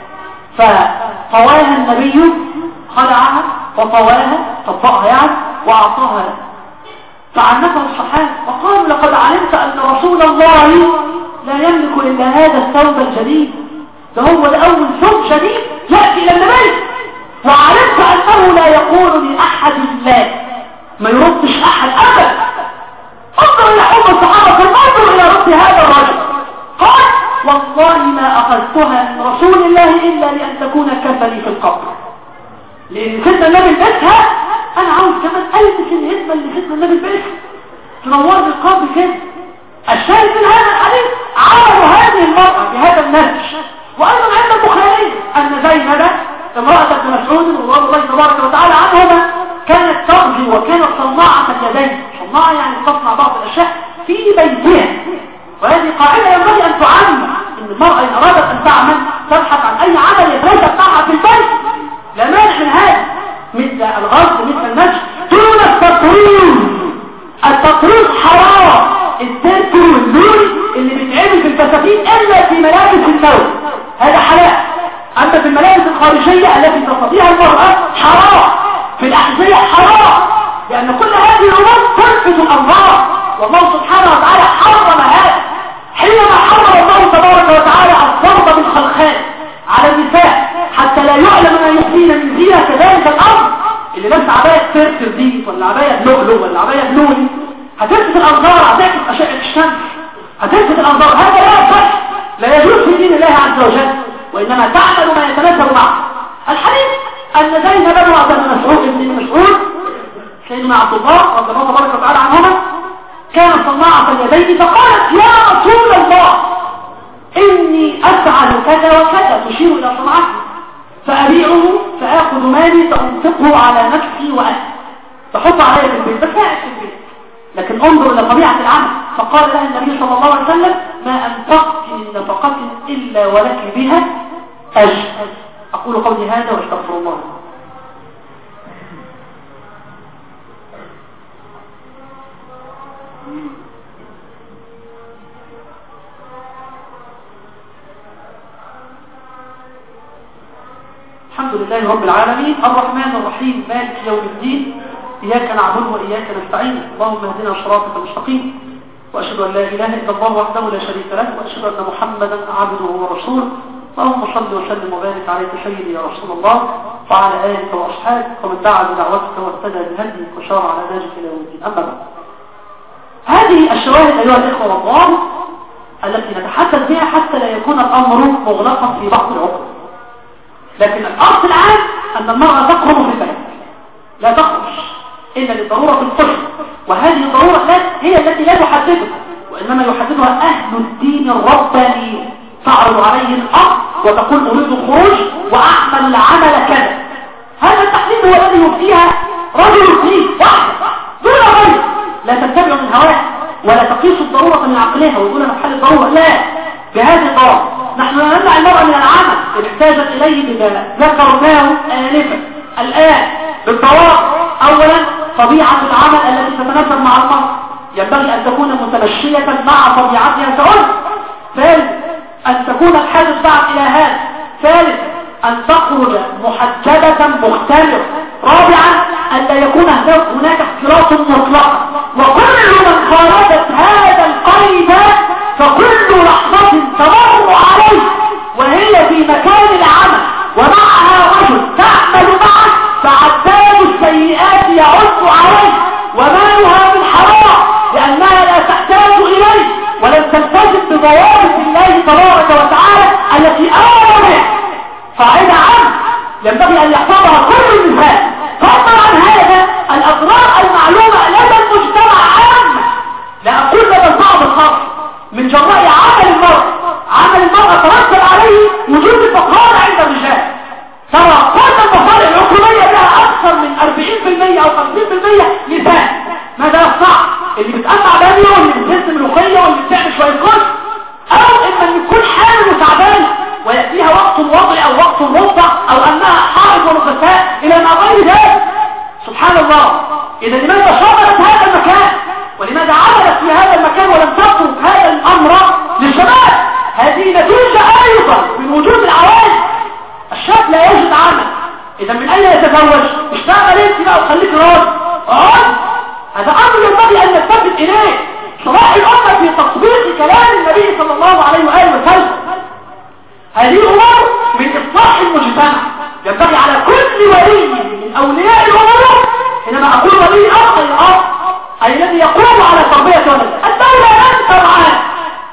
فطواها النبي خلعها وطواها طبقها يعني وأعطاها له. فعنفه الصحابة وقالوا لقد علمت أن رسول الله لا يملك إلا هذا الثوب الجديد، ده هو الأول ثوب جديد يأتي إلى النبي، وعلمت أنه لا يقول لأحد لا، ما يردش أحد أبدا. انظر إلى حب الصحابة، انظر إلى رد هذا الرجل. قال والله ما أخذتها من رسول الله إلا لأن تكون كفلي في القبر، لأن سيدنا النبي لبسها أنا عاوز كمان ألبس الهدمة اللي سيدنا النبي لبسها تنور القبر كده. الشاهد من هذا الحديث عرضوا هذه المرأة بهذا النهج. وأيضا عند البخاري أن زينب امرأة ابن مسعود رضي الله تبارك وتعالى عنهما كانت ترجو وكانت صناعة اليدين، صناعة يعني تصنع بعض الأشياء في بيتها. وهذه قاعدة ينبغي أن تعلم أن المرأة إن أرادت أن تعمل تبحث عن أي عمل يترتب معها في البيت، لا مانع من هذا، مثل الغرب مثل النجم دون التطريز. التطريز حرام، الترك واللون اللي بيتعمل في الفساتين إلا في ملابس النوم هذا حلال. أنت في الملابس الخارجية التي تستطيعها المرأة حرام، في الأحذية حرام، لأن كل هذه الأمور تلفت الأنظار، والله سبحانه وتعالى حرم هذا حينما حرم الله تبارك وتعالى الضرب بالخلخال على النساء حتى لا يعلم ما يخفين من زينة. كذلك الأمر اللي لابس عباية سيرك دي ولا عباية لؤلؤ ولا عباية لولي هتلفت الأنظار، هتلفت أشعة الشمس، هتلفت الأنظار. هذا لا يصح، لا يجوز في دين الله عز وجل، وإنما تعمل ما يتناسب معه. الحديث أن زينب بن مسعود بن مسعود سيدنا عبد الله رضي الله تبارك وتعالى عنهما كان صناعة اليدين، فقالت يا رسول الله إني أفعل كذا وكذا، تشير إلى صنعته، فأبيعه فآخذ مالي فأنفقه على نفسي وأهلي، فحط علي في البيت، بس قاعد في البيت، لكن انظر إلى طبيعة العمل. فقال لها النبي صلى الله عليه وسلم ما أنفقت من نفقة إلا ولك بها أجر. أقول قولي هذا واستغفر الله. الحمد لله رب العالمين الرحمن الرحيم مالك يوم الدين إياك نعبد وإياك نستعين اللهم اهدنا صراطك المستقيم وأشهد أن لا إله إلا الله وحده لا شريك له وأشهد أن محمدا عبده ورسوله اللهم صل وسلم وبارك عليك سيدي يا رسول الله وعلى آلك وأصحابك ومن دعا بدعوتك واهتدى بهديك وسار على نهجك إلى يوم الدين. أما بعد، هذه الشواهد أيها الإخوة والله التي نتحدث بها حتى لا يكون الأمر مغلقا في بعض العقول، لكن الأصل العام أن المرأة تخرج في البيت، لا تخرج إلا للضرورة القصر، وهذه الضرورة هي التي لا تحددها، وإنما يحددها أهل الدين الرباني. تعرض عليه الأمر وتقول أريد الخروج وأعمل العمل كذا. هذا التحديد هو الذي يفتيها رجل دين واحد دون غير، لا تتبع من هواه ولا تقيس الضرورة من عقلها ويقول أنا في حال الضرورة، لا، بهذه الضرورة. نحن لا نمنع المرأة من العمل إن احتاجت إليه بما ذكرناه آنفا. الآن بالضوابط، أولا طبيعة العمل التي تتناسب مع المرأة ينبغي أن تكون متمشية مع طبيعتها كأنثى. ثالث أن تكون الحاجة بعد إلى هذا. ثالث أن تخرج محجبة مختلفة. رابعا أن لا يكون هناك اختلاط مطلق، وكل من خالفت هذا القيد فكل لحظة تمر عليه وهي في مكان العمل ومعها رجل تعمل معه فعذاب السيئات يعد عليه ومالها من حرام لأنها لا تحتاج إليه ولن تلتزم بضوابط الله تبارك وتعالى التي النبوية لسان ماذا يصنع؟ اللي بتقطع بانيه واللي بتهز ملوخية واللي بتعمل شوية كل، او اما ان يكون حامل وتعبان ويأتيها وقت الوضع او وقت الرضع او انها حائض ونفساء الى ما غير ذلك. سبحان الله. اذا لماذا شغلت هذا المكان ولماذا عملت في هذا المكان ولم تترك هذا الامر للشباب؟ هذه نتيجة ايضا من وجود العوائل. الشاب لا يجد عمل، اذا من اين يتزوج؟ اشتغل انت بقى وخليك راجل اقعد. هذا امر ينبغي ان نلتفت اليه. صلاح الامه في تطبيق كلام النبي صلى الله عليه واله وسلم. هذه امور من اصلاح المجتمع، ينبغي على كل ولي من اولياء الامور، حينما اقول ولي امر الاب اي الذي يقوم على تربيه ولده، الدوله انت معاه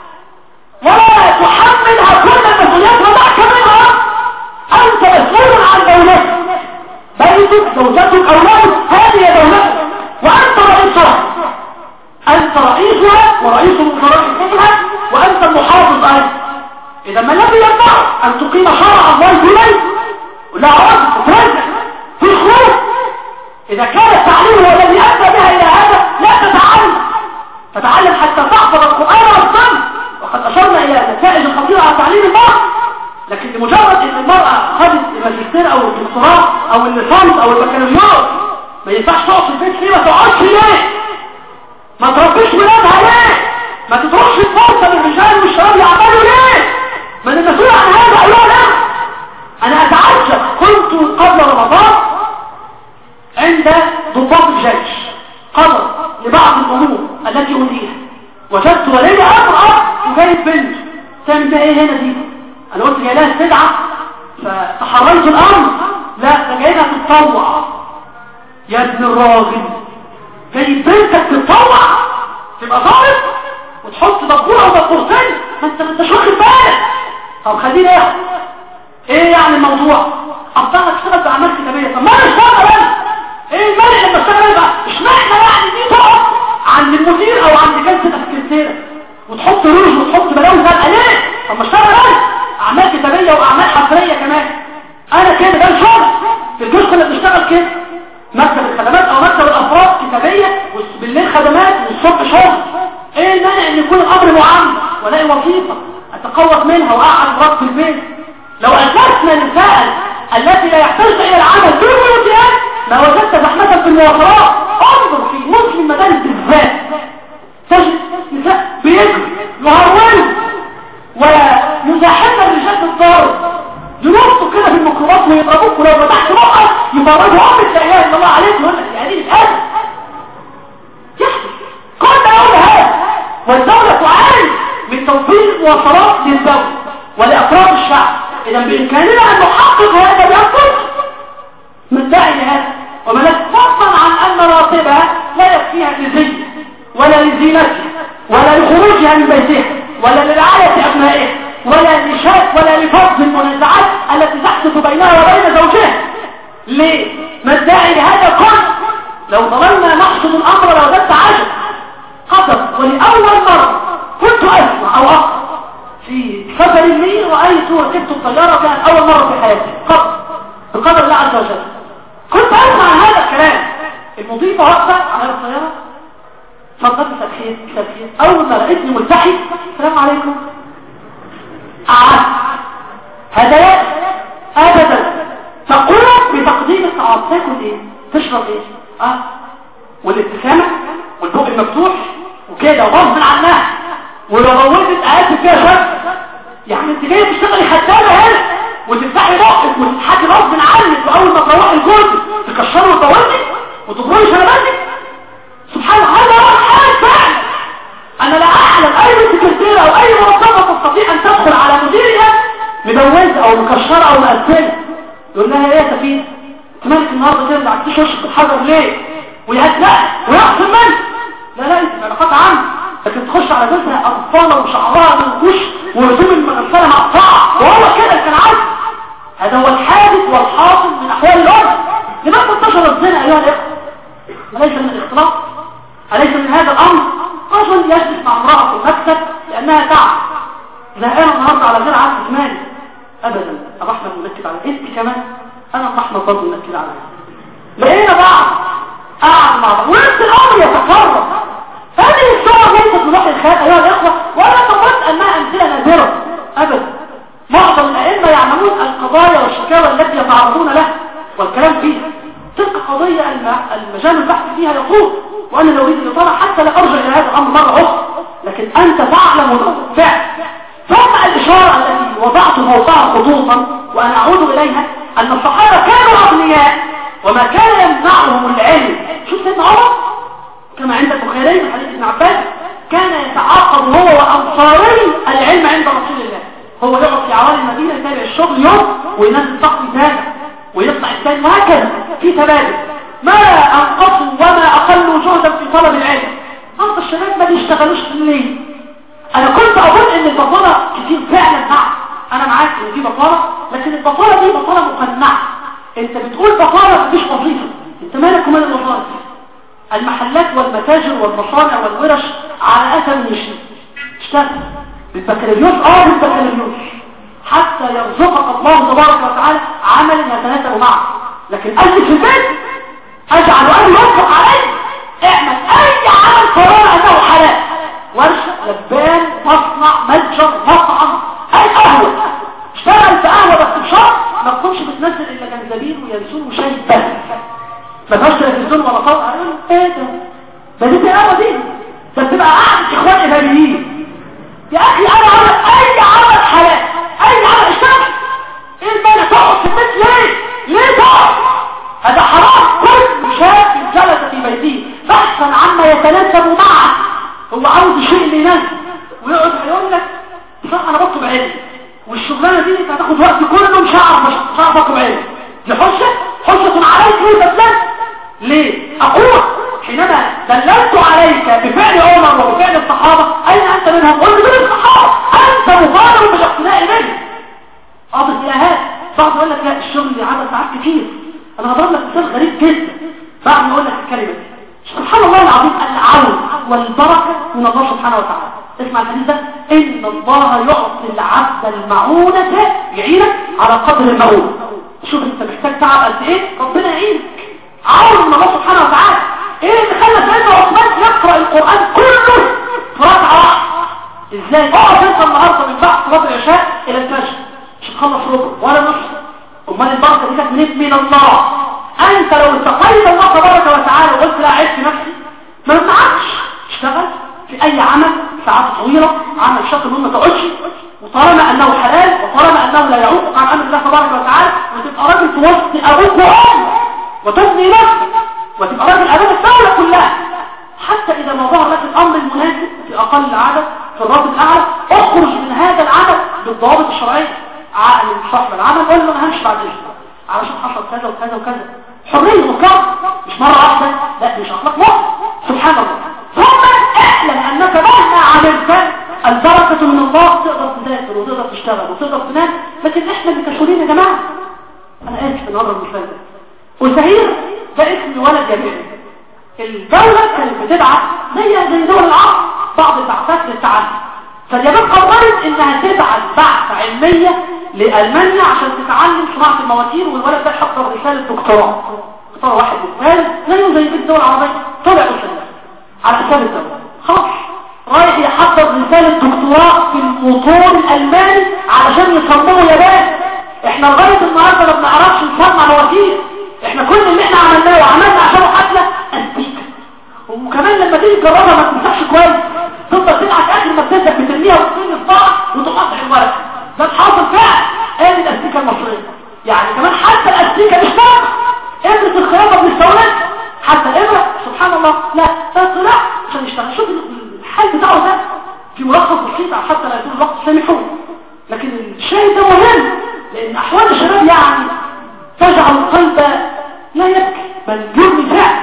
ولا تحملها كل المسؤوليات ومعك منها. انت مسؤول عن دولتك، بيتك زوجتك اولادك، هذه دولتك وانت رئيسها. انت رئيسها ورئيس مصالحها وانت المحافظ ايضا. اذا ما الذي يمنعك ان تقيم شرع الله اليه ولا عرض تترجع في الخروج؟ اذا كان التعليم هو الذي ادى بها الى هذا لا تتعلم، تتعلم حتى تحفظ القران والسنه. وقد اشرنا الى نتائج خطيره على تعليم المرأة. لكن لمجرد ان المرأة خدت الماجستير او الدكتوراه او الليسانس او البكالوريوس ما ينفعش تقعد في البيت ليه؟ ما تقعدش ليه؟ ما تربيش ولادها ليه؟ ما تتركش الفرصه للرجال والشباب يعملوا ليه؟ من المسؤول عن هذا اولا. انا اتعجب، كنت قبل رمضان عند ضباط الجيش قدر لبعض الامور التي اريدها، وجدت ولي امر وجايب بنت تعمل بها ايه هنا دي؟ انا قلت جاي لها استدعاء فتحريت الامر، لا ده جايبها تتطوع. يا ابن الراجل، جايب بنتك تتطوع تبقى ضابط وتحط دبوره ودبورتين؟ ما انت ما انتش واخد بالك. طب خلينا ايه ايه يعني الموضوع؟ افضل اشتغل في اعمال كتابيه. طب ما انا اشتغل انا ايه المانع لما اشتغل بقى؟ اشمعنى يعني دي تقف عند المدير او عند جلسه السكرتيره وتحط روج وتحط بلاوي زرقاء ليه؟ طب ما اشتغل انا اعمال كتابيه واعمال حفريه كمان. انا كده ده الشغل في الجيش كنا بنشتغل كده، مكتب الخدمات او مكتب الافراد كتابيه وبالليل خدمات والصبح شغل. ايه المانع ان يكون الامر معامله والاقي وظيفه اتقوض منها واقعد رب في البيت؟ لو اسسنا النساء التي لا يحتاجن الى العمل في بيوتها ما وجدت زحمه في المواصلات. انظر في مسلم المدارس بالذات تجد نساء بيجروا يهرولوا ويزاحمن الرجال بالضارب، ينصوا كده في الميكروباص ويضربوك، ولو فتحت بقى يفرجوا امك لا اله الا الله عليك يقول لك يا دي بتقابل يحدث. كل يوم هذا والدوله تعاني من توفير المواصلات للدوله ولافراد الشعب. اذا بامكاننا ان نحقق هذا الامر من داعي لهذا، وما نتفضل عن ان راتبها لا يكفيها لزي ولا لزينتها ولا لخروجها من بيتها ولا لرعايه ابنائها ولا لشاف ولا لفض المنازعات التي تحدث بينها وبين زوجها. ليه؟ ما الداعي لهذا كله؟ لو ظللنا نحصد الامر لوجدت عجب. قدر ولاول مره كنت اسمع او اقرا في سفر لي رايت وركبت الطياره، كانت اول مره في حياتي قدر بقدر الله عز وجل. كنت اسمع عن هذا الكلام، المضيفه واقفه على الطياره اتفضلت تدخين تدخين، اول ما لقيتني ملتحي السلام عليكم قعدت. هدايا ابدا تقوم بتقديم الطعام. تاكل ايه؟ تشرب ايه؟ اه والابتسامه والبوق المفتوح وكده وغصب عنها، ولو روضت قعدت فيها شك يعني انت جايه تشتغلي خدامه هنا وتفتحي بقك وتضحكي غصب عنك، واول ما تروحي الجوز تكشري وتطولي وتخرجي شنباتك. سبحان الله، هذا هو الحال فعلا. انا لا اعلم اي سكرتيره او اي موظفه تستطيع ان تدخل على مديرها مدوزه او مكشره او مقسمه يقول لها ايه يا سفينه انت مالك النهارده كده ما عدتيش وشك الحجر ليه؟ ويهزقك ويحصل منك. لا لا انت علاقات عامه، لكن تخش على جسمها اطفاله وشعرها منكوش وهدوم المغسله مقطعه وهو كده كان عارف. هذا هو الحادث والحاصل من احوال الارض. لماذا انتشر الزنا ايها الاخوه؟ أليس من الاختلاط؟ أليس من هذا الامر؟ رجل يجلس مع امراه في المكتب لانها تعب زهقانه النهارده على غير عارف مالي ابدا. ابو احمد منكد على انت كمان، انا ابو احمد برضه منكد على لقينا بعض قعد مع بعض ونفس الامر يتكرر. هذه الصور ليست من وحي الخيال ايها الاخوه، ولا تقصد انها امثله نادره ابدا. معظم الائمه يعلمون القضايا والشكاوى التي يتعرضون لها والكلام فيها. تلك قضيه المجال البحث فيها يطول، وانا لو اريد الاطاله حتى لا ارجع الى هذا الامر مره اخرى، لكن انت تعلم بالفعل. ثم الاشاره التي وضعت موقعها خطوطا وانا اعود اليها، ان الصحابه كانوا اغنياء وما كان يمنعهم العلم. شوف سيدنا عمر كما عند البخاري من حديث ابن عباس، كان يتعاقب هو وانصاري العلم عند رسول الله. هو يقعد في عوالي المدينه يتابع الشغل يوم وينزل سقف ثاني ويطلع الثاني، وهكذا في تبادل. ما انقصوا وما اقلوا جهدا في طلب العلم. انت الشباب ما بيشتغلوش ليه؟ انا كنت اظن ان البطاله كتير فعلا. نعم انا معاك ان دي بطاله، لكن البطاله دي بطاله مقنعه. انت بتقول بطاله مفيش وظيفه، انت مالك ومال الوظائف؟ المحلات والمتاجر والمصانع والورش على اثر مشي اشتغل بالبكالوريوس، اه بالبكالوريوس حتى يرزقك الله تبارك وتعالى عملا يتناسب معه. لكن اجي في البيت اجعل اهلي ينفق علي، اعمل اي عمل قرار انه حلال، ورشه، لبان، مصنع، متجر، مطعم، اي قهوه، اشتغل في قهوه بس بشرط ما تكونش بتنزل الا جنزبيل وينسون وشاي بس، ما فيهاش تلفزيون ولا صوت. ايه ده؟ ده دي قهوه دي، ده بتبقى قاعده اخوان ارهابيين. يا اخي انا عمل اي عمل حلال، اي عمل اشتغل. ايه المانع تقعد في البيت ليه؟ ليه تقعد؟ هذا حرام. كل شاب جلس في بيته بحثا عما يتناسب معه، هو عاوز شيء يناسب ويقعد يقول لك صح انا بطلب علم والشغلانه دي انت هتاخد وقت كله مش هعرف مش هعرف اطلب علم. دي حجه حجه عليك ليه بتسلم؟ ليه؟ اقول حينما دللت عليك بفعل عمر وبفعل الصحابه اين انت منهم؟ قلت من الصحابه، انت مطالب بالاقتناء منه. قاضي الى هذا بعض يقول لك لا الشغل اللي عدد ساعات كتير. انا هضرب لك مثال غريب جدا بعد ما اقول لك الكلمه دي. سبحان الله العظيم، العون والبركه من الله سبحانه وتعالى. اسمع الحديث ده، ان الله يعطي العبد المعونه يعينك على قدر المعونه. شوف انت محتاج تعب قد ايه ربنا يعينك. عون من الله سبحانه وتعالى. ايه اللي خلى سيدنا عثمان يقرا القران كله في ركعه واحده؟ ازاي؟ اقعد انت النهارده من بعد صلاه العشاء الى الفجر مش هتخلص ربع ولا نص. امال البركه دي كانت من الله. انت لو اتقيت الله تبارك وتعالى وقلت لا عيب في نفسي ما ينفعكش. اشتغل في اي عمل ساعات طويله، عمل شاطر ما تقعدش، وطالما انه حلال وطالما انه لا يعوق عن امر الله تبارك وتعالى، وتبقى راجل توصي ابوك وامك وتبني نفسك وتبقى راجل امام الدوله كلها. حتى اذا ما ظهر لك الامر المناسب في اقل عدد في الراتب الاعلى، اخرج من هذا العمل بالضوابط الشرعيه. عقل صاحب العمل قول له انا همشي بعد الاسبوع علشان حصل كذا وكذا وكذا. حريه مطلقه مش مره واحده، لا مش اطلاق واحد. سبحان الله. ثم اعلم انك مهما عملت البركه من الله، تقدر تذاكر وتقدر تشتغل وتقدر تنام. لكن احنا اللي كشولين يا جماعه. انا اسف ان اضرب المثال ده. وزهير ده اسم ولد جميل. الدوله كانت بتبعت زي زي دول العرب بعض البعثات للتعلم، فاليابان قررت انها تبعت بعثه علميه لالمانيا عشان تتعلم صناعه المواتير، والولد ده حضر رساله دكتوراه. دكتوراه واحد مجمل زيه زي الدول العربيه، طلع رساله على حساب الدوله. خلاص رايح يحضر رساله دكتوراه في الموتور الالماني علشان يصمموا اليابان. احنا لغايه النهارده ما بنعرفش نصنع مواتير. احنا كل اللي احنا عملناه وعملنا عشانه حفله استيكه، وكمان لما تيجي تجربها ما تمسحش كويس، تفضل تلعب اخر ما بتنزل بترميها وتطين الصاع وتقطع الورق. ده الحاصل فعلا ادي الاستيكه المصريه. يعني كمان حتى الاستيكه مش فاهمه ابره الخياطه بنستوردها، حتى الابره سبحان الله لا طلع عشان يشتغل. شوف الحال بتاعه ده في ملخص بسيط حتى لا يكون الوقت سامحوه، لكن الشيء ده مهم لان احوال الشباب يعني تجعل القلب لا يبكي بل يرمي فعل.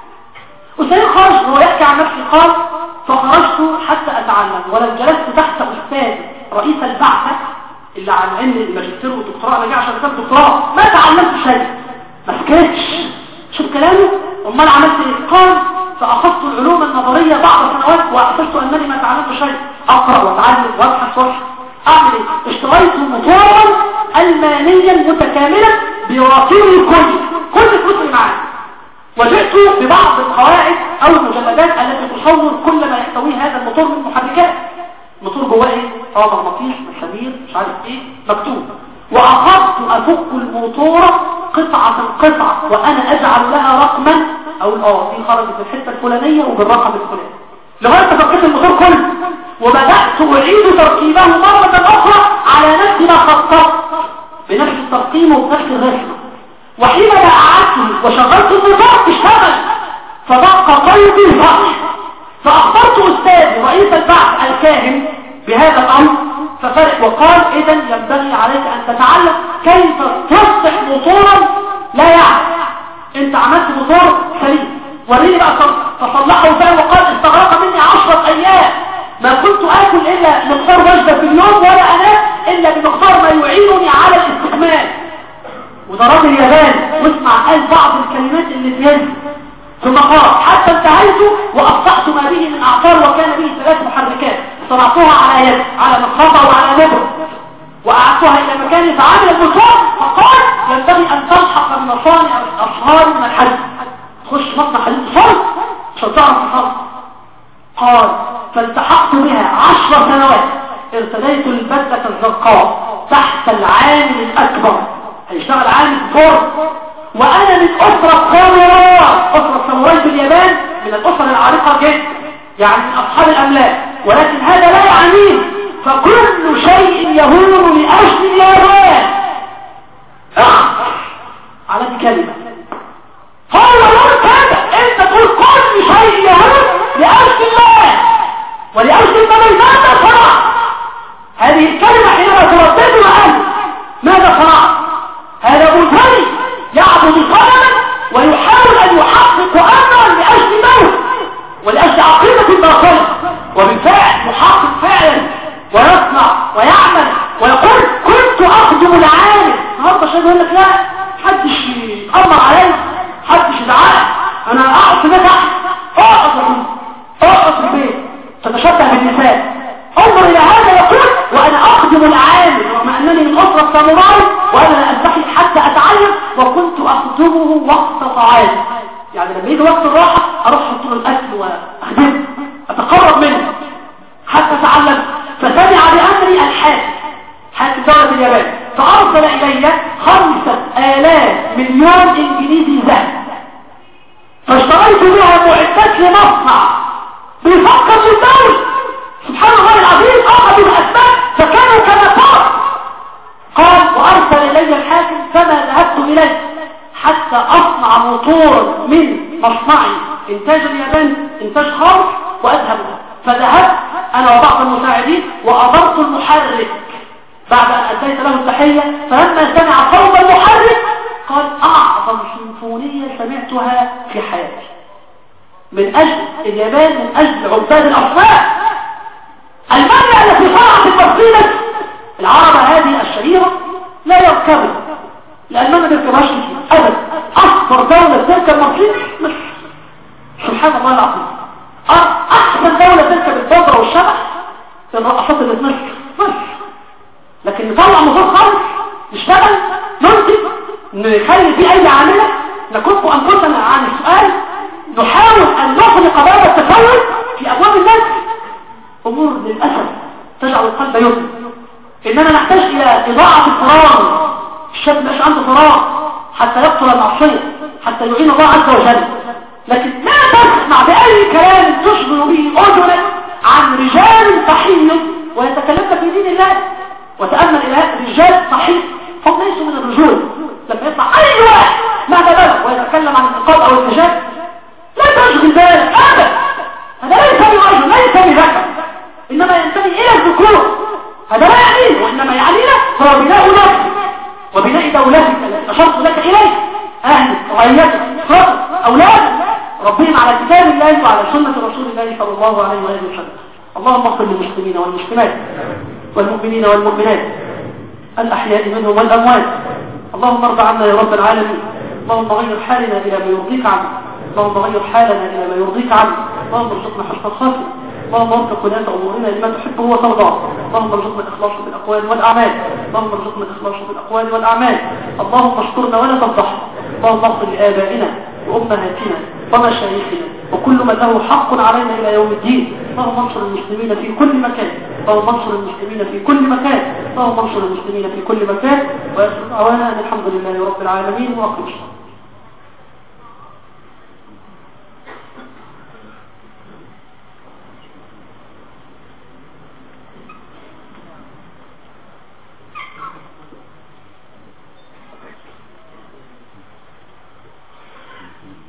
وسيد خرج هو يحكي عن نفسه قال فخرجت حتى اتعلم ولو جلست تحت استاذ رئيس البعثه اللي عن علم الماجستير والدكتوراه، انا جاي عشان اكتب دكتوراه ما تعلمت شيء ما سكتش. شوف كلامه امال عملت ايه؟ قال فاخذت العلوم النظريه بعض سنوات واحسست انني ما تعلمت شيء، اقرا واتعلم وابحث وابحث. اعمل ايه؟ اشتريت موتورا المانيا متكاملا بواتير الكل، كل الفلوس اللي معايا وجئت ببعض القواعد أو المجلدات التي تصور كل ما يحتويه هذا الموتور من محركات. الموتور جواه ايه؟ اه مغناطيس، مسامير، مش عارف ايه، مكتوب. وأخذت أفك الموتور قطعة قطعة وأنا أجعل لها رقما، أو اه دي خرجت في الحتة الفلانية وبالرقم الفلاني، لغاية فكيت الموتور كله وبدأت أعيد تركيبه مرة أخرى على نفس ما خططت بنفس الترقيم وبنفس الرسمة. وحينما أعدته وشغلت الموتور اشتغل، فضاق قلبي فرح. فأخبرت أستاذي رئيس البعث الكاهن بهذا الأمر، ففرق وقال إذن ينبغي عليك أن تتعلم كيف تصلح موتورا لا يعمل. انت عملت موتور سليم، وريني بقى تصلحه فيه. وقال استغرق مني عشرة أيام، ما كنت آكل إلا مقدار وجبة في اليوم ولا أنام إلا بمقدار ما يعينني على الاستكمال. وده راجل ياباني، واسمع قال بعض الكلمات اللي تهز. ثم قال حتى انتهيت وأقطعت ما به من أعطار، وكان به ثلاث محركات صنعتها على يد على مخرطة وعلى نبر، وأعدتها إلى مكان فعامل الموتور. فقال ينبغي أن تلحق بمصانع الأشهار من الحديد، تخش مصنع حديد صلب عشان تعرف تصلح. قال فالتحقت بها عشر سنوات، ارتديت البدلة الزرقاء تحت العامل الأكبر، هيشتغل عامل فرد، وأنا من أسرة ساموراي. أسرة ساموراي في اليابان من الأسر العريقة جدا، يعني من أصحاب الأملاك، ولكن هذا لا يعنيه، فكل شيء يهون لأجل اليابان. على دي كلمة هو يقول كده، انت تقول كل شيء يهون لأجل الله ولأجل المميزات صنع. هذه الكلمة حينما ترددها أنت ماذا صنعت؟ هذا ملتزم يعبد صنما ويحاول أن يحقق أمرا لأجل موت ولأجل عقيدة باطلة، وبالفعل يحقق فعلا ويصنع ويعمل ويقول كنت أخدم العالم. النهارده شيء يقول لك لا حدش يتأمر علي، حدش يزعل، أنا أقعد في بيت أقعد أقعد في البيت تتشبه بالنساء. انظر إلى هذا يقول وأنا أخدم العالم رغم أنني من أسرة ساموراي وأنا لا أستحي حتى أتعلم، وكنت أخدمه وقت طعام. يعني لما يجي وقت الراحة أروح أحط له الأكل وأخدمه أتقرب منه حتى أتعلم. فسمع بأمري الحاكم، حاكم دولة اليابان، فأرسل إلي خمسة آلاف مليون إنجليزي ذهب، فاشتريت بها معدات لمصنع بيفكر في الدولة. سبحان الله العظيم، أخذوا الأسباب فكانوا كما قال. قال وأرسل إلي الحاكم فما ذهبت إليه حتى أصنع موتور من مصنعي إنتاج اليابان، إنتاج خاص، وأذهب له. فذهبت أنا وبعض المساعدين وأضرت المحرك بعد أن أديت له التحية. فلما سمع صوت المحرك قال أعظم سيمفونية سمعتها في حياتي، من أجل اليابان، من أجل عباد الأصنام. ألمانيا التي صنعت التفصيلة العربة هذه الشهيرة لا يركبها، لأننا ما بيركبهاش كتير أبدا. أكبر دولة تركب مرسيدس مصر، سبحان الله العظيم. أحسن دولة تركب البودرة والشبح في الرقصات اللي في مصر مصر. لكن نطلع موتور خالص نشتغل ننتج نخلي دي أي عاملة نكف أنفسنا عن السؤال، نحاول أن نخلق باب التفاوت في أبواب الناس. أمور للأسف تجعل القلب يظلم. إننا نحتاج إلى إضاعة الفراغ. الشاب مش عنده فراغ حتى يقتل المعصية، حتى يعين الله عز وجل. لكن لا تسمع بأي كلام تشغل به أذنك عن رجال صحيح ويتكلمك في دين الله. وتأمل إلى رجال صحيح هم ليسوا من الرجول. لما يطلع أي واحد مهما بلغ ويتكلم عن النقاب أو الحجاب لا تشغل بالك أبدا. هذا ليس برجل، ليس بذكر، إنما ينتمي إلى الذكور. هذا لا يعنيه، وإنما يعنينا هو بناء نفسك وبناء دولتك التي أشرت لك إليه، أهلك رعيتك صدق أولادك ربهم على كتاب الله وعلى سنة رسول الله صلى الله عليه وآله وسلم. اللهم اغفر للمسلمين والمسلمات والمؤمنين والمؤمنات الأحياء منهم والأموات. اللهم ارض عنا يا رب العالمين. اللهم غير حالنا إلى ما يرضيك عنه. اللهم غير حالنا إلى ما يرضيك عنه. اللهم ارزقنا حسن الخاتمة. اللهم وفق ولاة أمورنا لما تحبه وترضاه. اللهم ارزقنا الإخلاص في الأقوال والأعمال. اللهم ارزقنا الإخلاص في الأقوال والأعمال. اللهم اشكرنا ولا تفضحنا. اللهم اغفر لآبائنا وأمهاتنا ومشايخنا وكل من له حق علينا إلى يوم الدين. اللهم انصر المسلمين في كل مكان، اللهم انصر المسلمين في كل مكان، اللهم انصر المسلمين في كل مكان. ويسر دعوانا أن الحمد لله رب العالمين وأقم الصلاة.